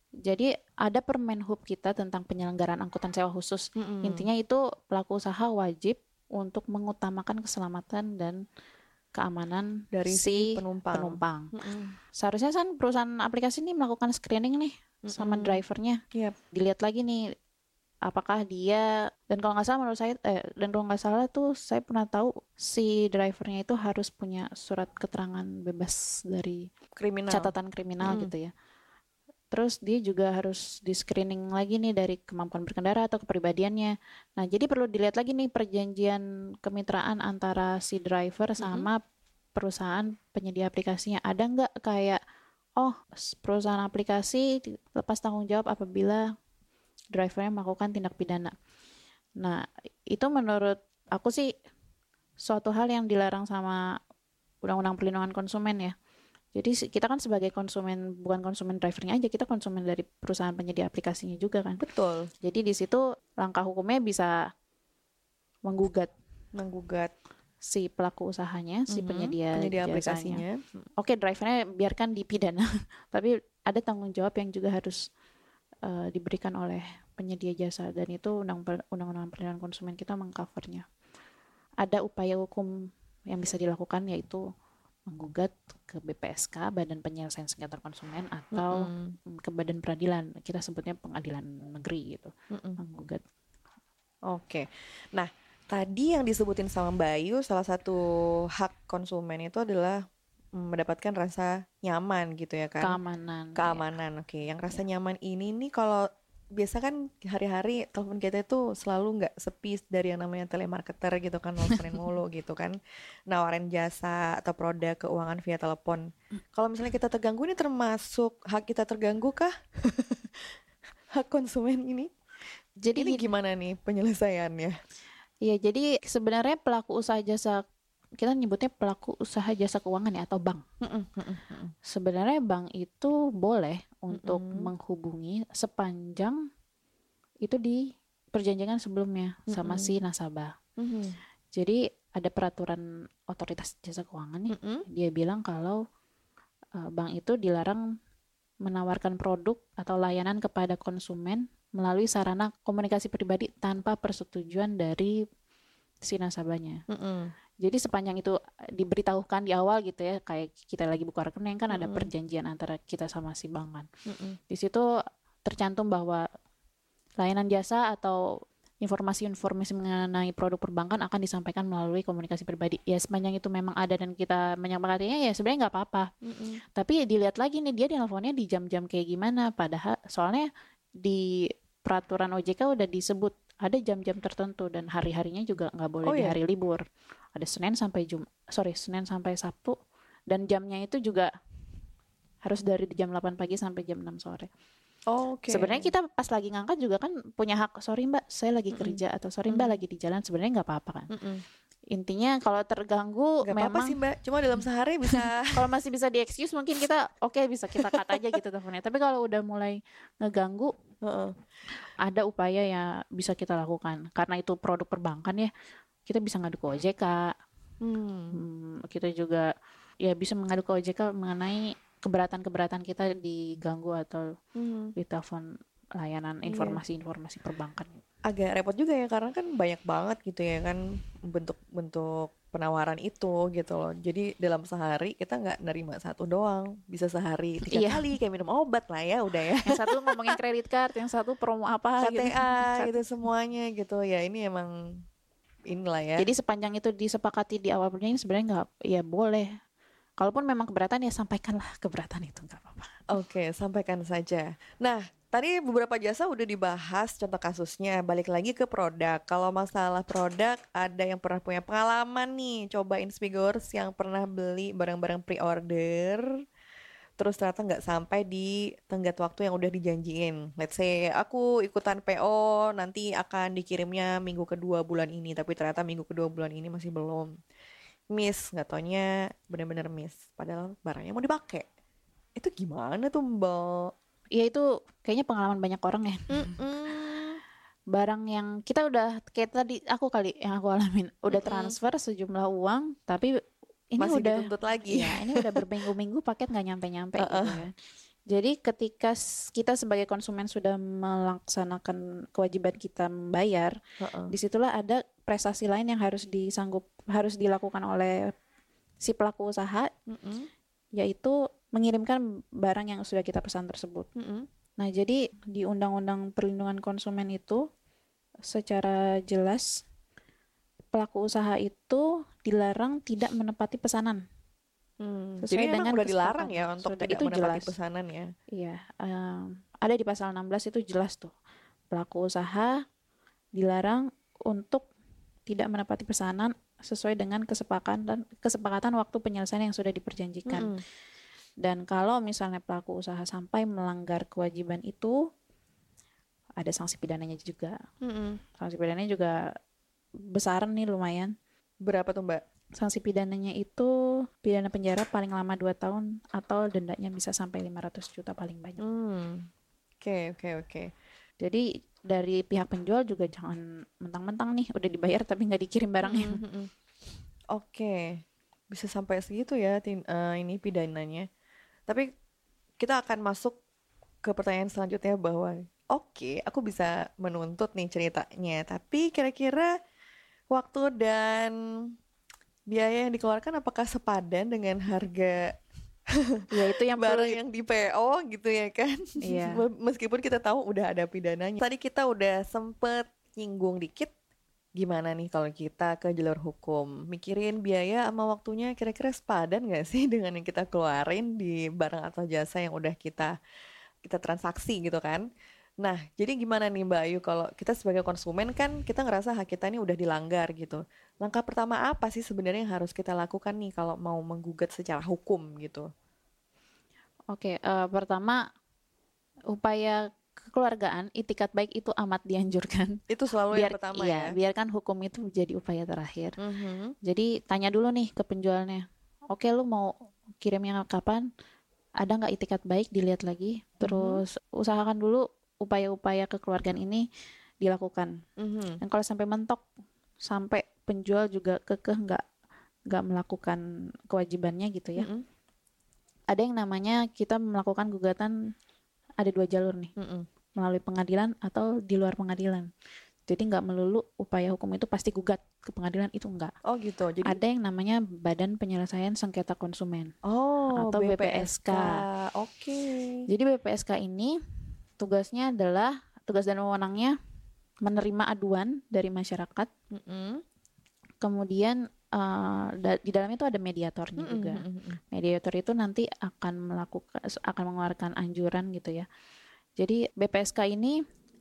Jadi ada Permenhub kita tentang penyelenggaraan angkutan sewa khusus. Mm-mm. Intinya itu pelaku usaha wajib untuk mengutamakan keselamatan dan keamanan Dari si si penumpang. penumpang. Mm-mm. Seharusnya kan perusahaan aplikasi ini melakukan screening nih sama Mm-mm. drivernya. Yap. Dilihat lagi nih apakah dia, dan kalau nggak salah menurut saya eh, dan kalau nggak salah tuh saya pernah tahu si drivernya itu harus punya surat keterangan bebas dari Kriminal. catatan kriminal Mm. gitu ya. Terus dia juga harus di screening lagi nih dari kemampuan berkendara atau kepribadiannya. Nah, jadi perlu dilihat lagi nih perjanjian kemitraan antara si driver sama perusahaan penyedia aplikasinya. Ada nggak kayak, oh perusahaan aplikasi lepas tanggung jawab apabila drivernya melakukan tindak pidana. Nah, itu menurut aku sih suatu hal yang dilarang sama Undang-Undang Perlindungan Konsumen ya. Jadi kita kan sebagai konsumen, bukan konsumen drivernya aja, kita konsumen dari perusahaan penyedia aplikasinya juga kan. Betul. Jadi di situ langkah hukumnya bisa menggugat Menggugat si pelaku usahanya, si Mhm. penyedia, penyedia jasanya. aplikasinya. Oke, drivernya biarkan dipidana, tapi ada tanggung jawab yang juga harus uh, diberikan oleh penyedia jasa, dan itu undang- Undang-Undang Perlindungan Konsumen kita mengcovernya. Ada upaya hukum yang bisa dilakukan, yaitu menggugat ke B P S K, Badan Penyelesaian Sengketa Konsumen, atau Mm-mm. ke badan peradilan, kita sebutnya pengadilan negeri gitu, Mm-mm. menggugat. Oke. Nah, tadi yang disebutin sama Mbak Ayu, salah satu hak konsumen itu adalah mm, mendapatkan rasa nyaman gitu ya kan? Keamanan. Keamanan. Oke, yang rasa nyaman ini nih kalau biasa kan hari-hari telepon kita itu selalu nggak sepi dari yang namanya telemarketer gitu kan, nelfonin mulu gitu kan, nawarin jasa atau produk keuangan via telepon. Kalau misalnya kita terganggu, ini termasuk hak kita terganggu kah? Hak konsumen ini? Jadi Ini gini, gimana nih penyelesaiannya? ya jadi sebenarnya pelaku usaha jasa, kita nyebutnya pelaku usaha jasa keuangan ya, atau bank. Mm-mm, mm-mm, mm-mm. Sebenarnya bank itu boleh untuk Mm-mm. menghubungi sepanjang itu di perjanjian sebelumnya sama Mm-mm. si nasabah. Mhm. Jadi ada peraturan otoritas jasa keuangan nih, Mm-mm. dia bilang kalau uh, bank itu dilarang menawarkan produk atau layanan kepada konsumen melalui sarana komunikasi pribadi tanpa persetujuan dari si nasabahnya. Mm-mm. Jadi sepanjang itu diberitahukan di awal gitu ya, kayak kita lagi buka rekening kan ada Mm-mm. perjanjian antara kita sama si bank kan. Mm-mm. Di situ tercantum bahwa layanan jasa atau informasi-informasi mengenai produk perbankan akan disampaikan melalui komunikasi pribadi. Ya sepanjang itu memang ada dan kita menyepakatinya, ya sebenarnya nggak apa-apa. Mm-mm. Tapi dilihat lagi nih, dia di teleponnya di jam-jam kayak gimana. Padahal soalnya di peraturan O J K udah disebut ada jam-jam tertentu dan hari-harinya juga nggak boleh Oh, di iya? hari libur. Ada Senin sampai Jum, sorry Senin sampai Sabtu, dan jamnya itu juga harus dari jam delapan pagi sampai jam enam sore. Oke. Sebenarnya kita pas lagi ngangkat juga kan punya hak, sorry mbak saya lagi Mm-mm. kerja, atau sorry mbak Mm. lagi di jalan, sebenarnya nggak apa-apa kan. Mm-mm. Intinya kalau terganggu Gak apa-apa memang sih Mbak, cuma dalam sehari bisa. kalau masih bisa di excuse mungkin kita oke bisa kita cut aja gitu teleponnya. Tapi kalau udah mulai ngeganggu, Heeh. ada upaya yang bisa kita lakukan. Karena itu produk perbankan ya, kita bisa ngadu ke O J K. Hmm. Hmm, kita juga ya bisa mengadu ke O J K mengenai keberatan-keberatan kita diganggu atau Hmm. ditelepon layanan Iya. informasi-informasi perbankan. Agak repot juga ya, karena kan banyak banget gitu ya kan bentuk-bentuk penawaran itu gitu loh. Jadi dalam sehari kita nggak nerima satu doang, bisa sehari tiga Iya. kali kayak minum obat lah ya udah ya. Yang satu ngomongin kredit card, yang satu promo apa K T A gitu. gitu semuanya gitu ya. Ini emang inilah ya. Jadi sepanjang itu disepakati di awal perjanjian sebenarnya nggak, ya boleh. Kalaupun memang keberatan ya sampaikanlah keberatan itu, nggak apa-apa. Oke, sampaikan saja. Nah, tadi beberapa jasa udah dibahas contoh kasusnya. Balik lagi ke produk. Kalau masalah produk, ada yang pernah punya pengalaman nih, cobain Smigors yang pernah beli barang-barang pre-order, terus ternyata nggak sampai di tenggat waktu yang udah dijanjiin. Let's say aku ikutan P O, nanti akan dikirimnya minggu kedua bulan ini, tapi ternyata minggu kedua bulan ini masih belum. Miss, nggak taunya bener-bener miss. Padahal barangnya mau dipakai. Itu gimana tuh Mbak? Ya itu kayaknya pengalaman banyak orang ya. Mm-mm. Barang yang kita udah kayak tadi aku kali yang aku alamin, udah Mm-mm. transfer sejumlah uang, tapi ini Masih udah dituntut lagi. ya ini udah berminggu-minggu paket nggak nyampe-nyampe gitu Uh-uh. kan. Jadi ketika s- kita sebagai konsumen sudah melaksanakan kewajiban kita membayar, Heeh. disitulah ada prestasi lain yang harus disanggup harus dilakukan oleh si pelaku usaha, Mm-mm. yaitu mengirimkan barang yang sudah kita pesan tersebut. Mm-mm. Nah, jadi di Undang-Undang Perlindungan Konsumen itu secara jelas pelaku usaha itu dilarang tidak menepati pesanan. Hmm, Sesuai Jadi emang dengan udah dilarang kesepakatan. ya untuk Sudah, tidak itu menepati jelas. pesanan ya. Iya, em, ada di pasal enam belas itu jelas tuh. Pelaku usaha dilarang untuk tidak menepati pesanan sesuai dengan kesepakatan dan kesepakatan waktu penyelesaian yang sudah diperjanjikan. Mm-mm. Dan kalau misalnya pelaku usaha sampai melanggar kewajiban itu, ada sanksi pidananya juga. Mm-mm. Sanksi pidananya juga besar nih, lumayan. Berapa tuh Mbak? Sanksi pidananya itu pidana penjara paling lama dua tahun atau dendanya bisa sampai lima ratus juta paling banyak. Hmm. Oke, oke, oke. Jadi dari pihak penjual juga jangan mentang-mentang nih udah dibayar tapi nggak dikirim barangnya. Mm-mm, mm-mm. Oke, bisa sampai segitu ya tin- eh, ini pidananya. Tapi kita akan masuk ke pertanyaan selanjutnya bahwa oke, aku bisa menuntut nih ceritanya, tapi kira-kira waktu dan biaya yang dikeluarkan apakah sepadan dengan harga Ya itu yang perlu barang yang di P O gitu ya kan? Iya. Meskipun kita tahu udah ada pidananya. Tadi kita udah sempet nyinggung dikit, gimana nih kalau kita ke jalur hukum? Mikirin biaya sama waktunya kira-kira sepadan nggak sih dengan yang kita keluarin di barang atau jasa yang udah kita kita transaksi gitu kan? Nah, jadi gimana nih Mbak Ayu kalau kita sebagai konsumen kan kita ngerasa hak kita ini udah dilanggar gitu. Langkah pertama apa sih sebenarnya yang harus kita lakukan nih kalau mau menggugat secara hukum gitu? Oke, eh, pertama upaya kekeluargaan, itikat baik itu amat dianjurkan. Itu selalu Biar yang pertama iya, ya. biarkan hukum itu menjadi upaya terakhir. Mhm. Jadi tanya dulu nih ke penjualnya. Oke, lu mau kirimnya kapan? Ada nggak itikat baik? Dilihat lagi. Terus usahakan dulu upaya-upaya kekeluargaan ini dilakukan. Mhm. Dan kalau sampai mentok, sampai penjual juga kekeh nggak nggak melakukan kewajibannya gitu ya. Mhm. Ada yang namanya kita melakukan gugatan, ada dua jalur nih, Mhm. melalui pengadilan atau di luar pengadilan. Jadi nggak melulu upaya hukum itu pasti gugat ke pengadilan, itu enggak. Oh gitu. Jadi Ada yang namanya Badan Penyelesaian Sengketa Konsumen oh atau B B P S K. Oke. Jadi B P S K ini tugasnya adalah, tugas dan wewenangnya menerima aduan dari masyarakat, Mhm. kemudian uh, da- di dalamnya itu ada mediatornya Mhm, juga. mhm, mhm. Mediator itu nanti akan melakukan akan mengeluarkan anjuran gitu ya. Jadi B P S K ini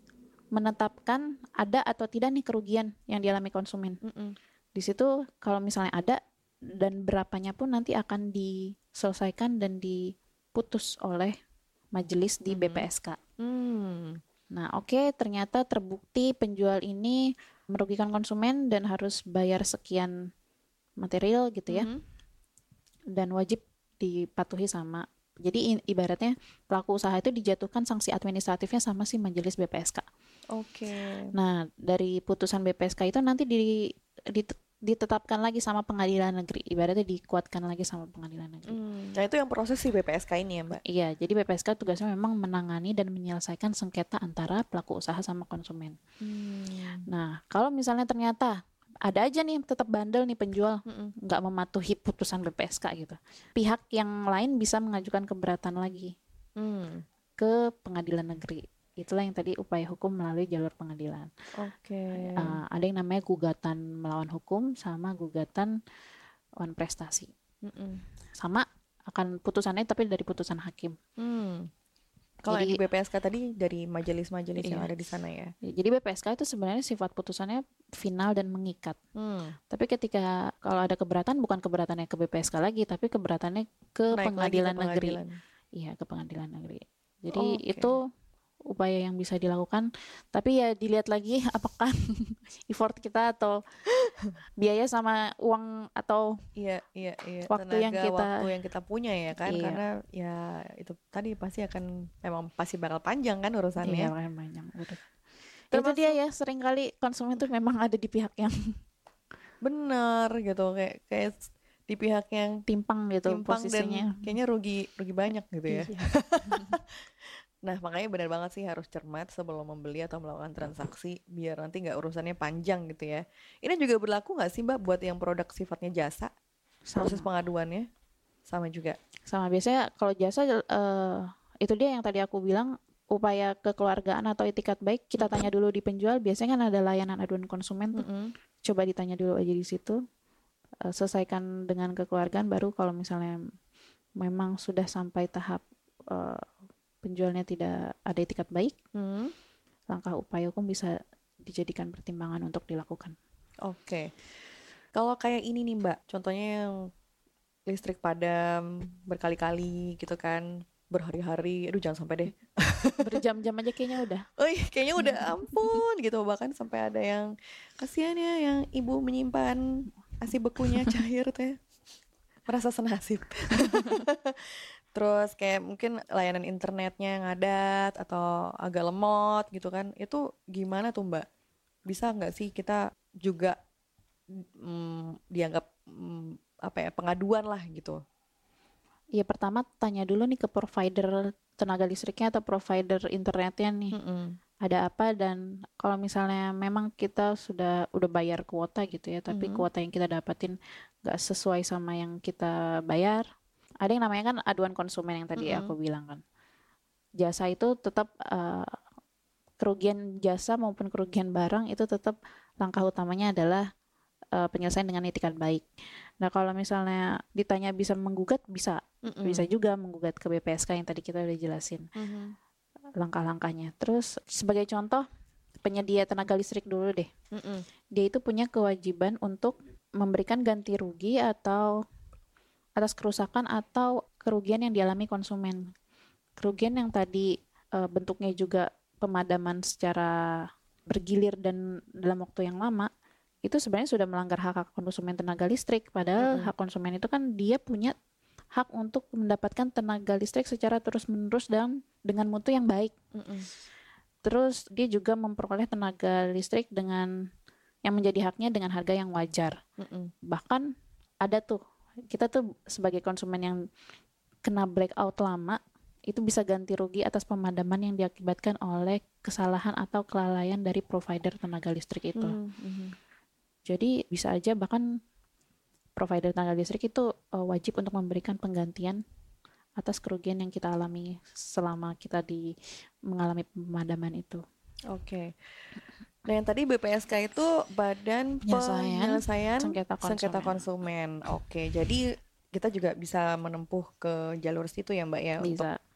menetapkan ada atau tidak nih kerugian yang dialami konsumen. Mhm. Di situ kalau misalnya ada dan berapanya pun nanti akan diselesaikan dan diputus oleh majelis di B P S K. Hmm. Nah, oke, ternyata terbukti penjual ini merugikan konsumen dan harus bayar sekian material gitu ya. Mhm. Dan wajib dipatuhi sama. Jadi i- ibaratnya pelaku usaha itu dijatuhkan sanksi administratifnya sama si majelis B P S K. Oke. Nah, dari putusan B P S K itu nanti di, di- ditetapkan lagi sama pengadilan negeri. Ibaratnya dikuatkan lagi sama pengadilan negeri. Hmm. Nah itu yang proses si B P S K ini ya Mbak. Iya, jadi B P S K tugasnya memang menangani dan menyelesaikan sengketa antara pelaku usaha sama konsumen. Hmm. Nah, kalau misalnya ternyata ada aja nih tetap bandel nih penjual, Mm-mm. nggak mematuhi putusan B P S K gitu. Pihak yang lain bisa mengajukan keberatan lagi Hmm. ke pengadilan negeri. Itulah yang tadi upaya hukum melalui jalur pengadilan. Oke. Uh, ada yang namanya gugatan melawan hukum sama gugatan lawan prestasi. Mm-mm. Sama akan putusannya tapi dari putusan hakim. Hmm. Kalau yang Jadi- di B P S K tadi dari majelis-majelis yang Iya. ada di sana ya. Jadi B P S K itu sebenarnya sifat putusannya final dan mengikat. Hmm. Tapi ketika kalau ada keberatan, bukan keberatannya ke B P S K lagi, tapi keberatannya ke Naik lagi ke pengadilan negeri. pengadilan. Iya, ke pengadilan negeri. Jadi Oke. itu upaya yang bisa dilakukan. Tapi ya dilihat lagi apakah effort kita atau biaya sama uang atau Iya, iya, iya. Waktu yang Tenaga, kita- waktu yang kita punya ya kan, Iya. karena ya itu tadi pasti akan memang pasti bakal panjang kan iya urusannya. makanya banyak urut. Itu Termasuk- dia ya, seringkali konsumen tuh memang ada di pihak yang Bener gitu kayak kayak di pihak yang timpang gitu timpang posisinya. dan kayaknya rugi rugi banyak gitu ya. Iya. Nah makanya benar banget sih harus cermat sebelum membeli atau melakukan transaksi biar nanti nggak urusannya panjang gitu ya. Ini juga berlaku nggak sih Mbak buat yang produk sifatnya jasa? Proses Sama. pengaduannya sama juga. Sama biasanya kalau jasa eh, itu dia yang tadi aku bilang, upaya kekeluargaan atau itikat baik kita tanya dulu di penjual. Biasanya kan ada layanan aduan konsumen tuh. Mm-mm. Coba ditanya dulu aja di situ. Eh, selesaikan dengan kekeluargaan, baru kalau misalnya memang sudah sampai tahap eh, penjualnya tidak ada itikat baik, Hmm. langkah upaya hukum bisa dijadikan pertimbangan untuk dilakukan. Oke. Kalau kayak ini nih Mbak, contohnya yang listrik padam berkali-kali gitu kan, berhari-hari, aduh jangan sampai deh. Berjam-jam aja kayaknya udah. Oh kayaknya udah ampun gitu, bahkan sampai ada yang kasihan ya yang ibu menyimpan asi bekunya cair teh, merasa senasib. Terus kayak mungkin layanan internetnya ngadat atau agak lemot gitu kan, itu gimana tuh Mbak? Bisa nggak sih kita juga mm, dianggap mm, apa ya pengaduan lah gitu? Ya pertama tanya dulu nih ke provider tenaga listriknya atau provider internetnya nih. Mm-mm. Ada apa, dan kalau misalnya memang kita sudah udah bayar kuota gitu ya, tapi Mhm. kuota yang kita dapatin nggak sesuai sama yang kita bayar, ada yang namanya kan aduan konsumen yang tadi Mhm. aku bilang kan. Jasa itu tetap eh, kerugian jasa maupun kerugian barang itu tetap langkah utamanya adalah eh, penyelesaian dengan itikat baik. Nah kalau misalnya ditanya bisa menggugat, bisa Mm-mm. bisa juga menggugat ke B P S K yang tadi kita udah jelasin Mhm. langkah-langkahnya. Terus sebagai contoh, penyedia tenaga listrik dulu deh. Mm-mm. Dia itu punya kewajiban untuk memberikan ganti rugi atau atas kerusakan atau kerugian yang dialami konsumen. Kerugian yang tadi eh, bentuknya juga pemadaman secara bergilir dan dalam waktu yang lama, itu sebenarnya sudah melanggar hak-hak konsumen tenaga listrik. Padahal Mm-mm. hak konsumen itu kan dia punya hak untuk mendapatkan tenaga listrik secara terus-menerus dan dengan mutu yang baik. Mm-mm. Terus dia juga memperoleh tenaga listrik dengan yang menjadi haknya dengan harga yang wajar. Mm-mm. Bahkan ada tuh, kita tuh sebagai konsumen yang kena blackout lama, itu bisa ganti rugi atas pemadaman yang diakibatkan oleh kesalahan atau kelalaian dari provider tenaga listrik itu. Mhm. Jadi bisa aja bahkan provider tenaga listrik itu uh, wajib untuk memberikan penggantian atas kerugian yang kita alami selama kita di mengalami pemadaman itu. Oke. Nah yang tadi B P S K itu Badan Penyelesaian Penyelesaian Sengketa Konsumen. Sengketa Konsumen. Oke, jadi kita juga bisa menempuh ke jalur situ ya Mbak ya, untuk Bisa,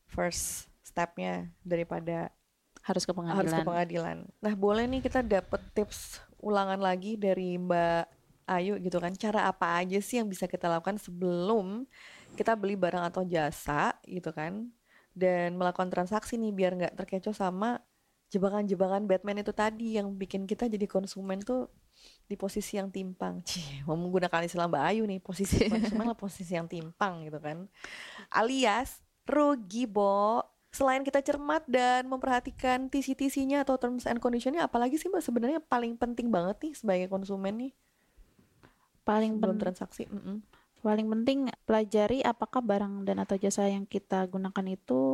first stepnya daripada harus ke pengadilan. harus ke pengadilan. Nah boleh nih kita dapet tips ulangan lagi dari Mbak Ayu gitu kan, cara apa aja sih yang bisa kita lakukan sebelum kita beli barang atau jasa gitu kan, dan melakukan transaksi nih biar nggak terkecoh sama jebakan-jebakan Batman itu tadi yang bikin kita jadi konsumen tuh di posisi yang timpang. Cih, mau menggunakan istilah Mbak Ayu nih, posisi konsumen lah posisi yang timpang gitu kan. Alias rugi, Bo. Selain kita cermat dan memperhatikan T C T C-nya atau terms and condition-nya, apalagi sih Mbak sebenarnya paling penting banget nih sebagai konsumen nih Paling sebelum pen- transaksi? Mm-mm. paling penting pelajari apakah barang dan atau jasa yang kita gunakan itu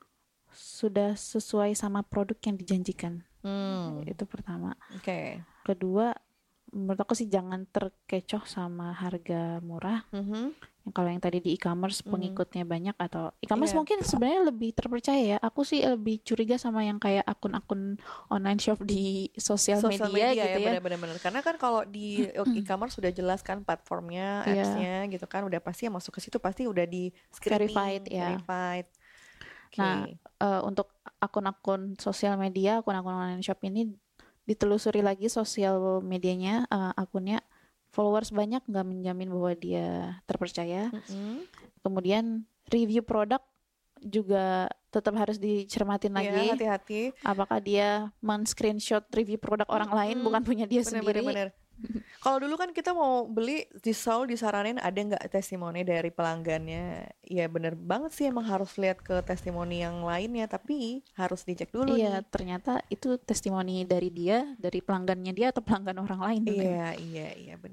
sudah sesuai sama produk yang dijanjikan. Hmm, Itu pertama. Oke. Kedua, menurut aku sih jangan terkecoh sama harga murah. Mhm. Yang kalau yang tadi di e-commerce Mhm. pengikutnya banyak, atau e-commerce Iya. mungkin sebenarnya lebih terpercaya ya. Aku sih lebih curiga sama yang kayak akun-akun online shop di sosial Sosial media, media gitu ya, ya. benar-benar. Karena kan kalau di e-commerce sudah jelas kan platformnya, Iya. apps-nya gitu kan, udah pasti yang masuk ke situ pasti udah di screening, Verified, ya. verified. Oke. Nah, eh, untuk akun-akun sosial media, akun-akun online shop ini ditelusuri lagi sosial medianya, eh, akunnya followers banyak nggak menjamin bahwa dia terpercaya. Mm-mm. Kemudian review produk juga tetap harus dicermatin Iya, lagi. hati-hati. Apakah dia men-screenshot review produk orang lain, Mm-mm. bukan punya dia sendiri. Bener-bener. Kalau dulu kan kita mau beli di selalu disaranin ada nggak testimoni dari pelanggannya. Ya bener banget sih, emang harus lihat ke testimoni yang lainnya, tapi harus dicek dulu Iya, nih. ternyata itu testimoni dari dia, dari pelanggannya dia atau pelanggan orang lain. Iya, iya, iya, benar-benar.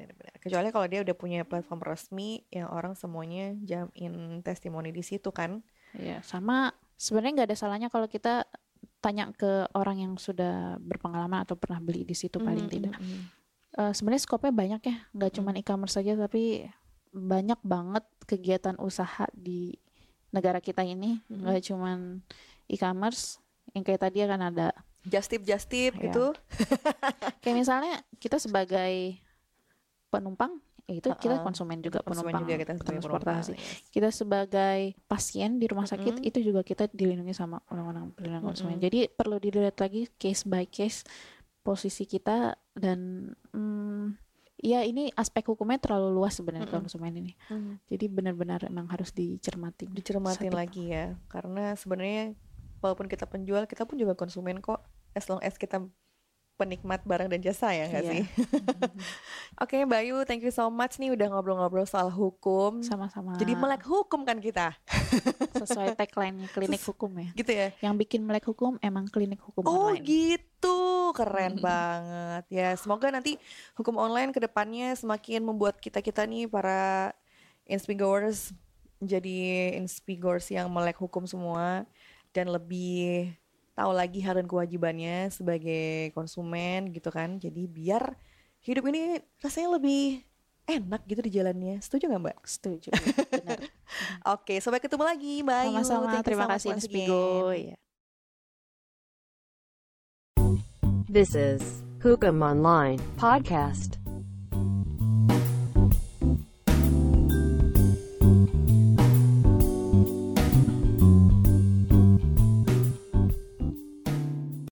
Kecuali kalau dia udah punya platform resmi yang orang semuanya jamin testimoni di situ kan. Iya, sama sebenarnya nggak ada salahnya kalau kita tanya ke orang yang sudah berpengalaman atau pernah beli di situ paling Mm, tidak. mm, mm. Eh, sebenarnya skopnya banyak ya, nggak cuma e-commerce saja, tapi banyak banget kegiatan usaha di negara kita ini, Mm. nggak cuma e-commerce. Yang kayak tadi kan ada, Just tip, just tip Ya. gitu. kayak misalnya kita sebagai penumpang, ya itu kita Ha-ha. konsumen juga, Konsumen penumpang juga kita sebagai transportasi. penumpang, yes. Kita sebagai pasien di rumah sakit, Mm-mm. itu juga kita dilindungi sama undang-undang perlindungan konsumen. Mm-mm. Jadi perlu dilihat lagi case by case posisi kita, dan hmm, ya ini aspek hukumnya terlalu luas sebenarnya Mm-mm. konsumen ini. Mm. Jadi benar-benar emang harus dicermati. Dicermatin Satu- lagi ya, karena sebenarnya walaupun kita penjual, kita pun juga konsumen kok, as long as kita penikmat barang dan jasa ya nggak Iya. sih? Oke Mbak Ayu, thank you so much nih udah ngobrol-ngobrol soal hukum. Sama-sama. Jadi melek hukum kan kita, Sesuai tagline-nya klinik hukum ya. gitu ya? Yang bikin melek hukum emang klinik hukum Oh online. gitu, keren banget ya. Semoga nanti hukum online ke depannya semakin membuat kita-kita nih para inspigoers jadi inspigoers yang melek hukum semua dan lebih tahu lagi hak dan kewajibannya sebagai konsumen gitu kan. Jadi biar hidup ini rasanya lebih enak gitu di jalannya. Setuju nggak Mbak? Setuju. Benar. Oke, sampai ketemu lagi Mbak Ayu. Sama-sama. Thank you Terima so much kasih once Inspigo. again. Ya. This is Hook'em Online Podcast.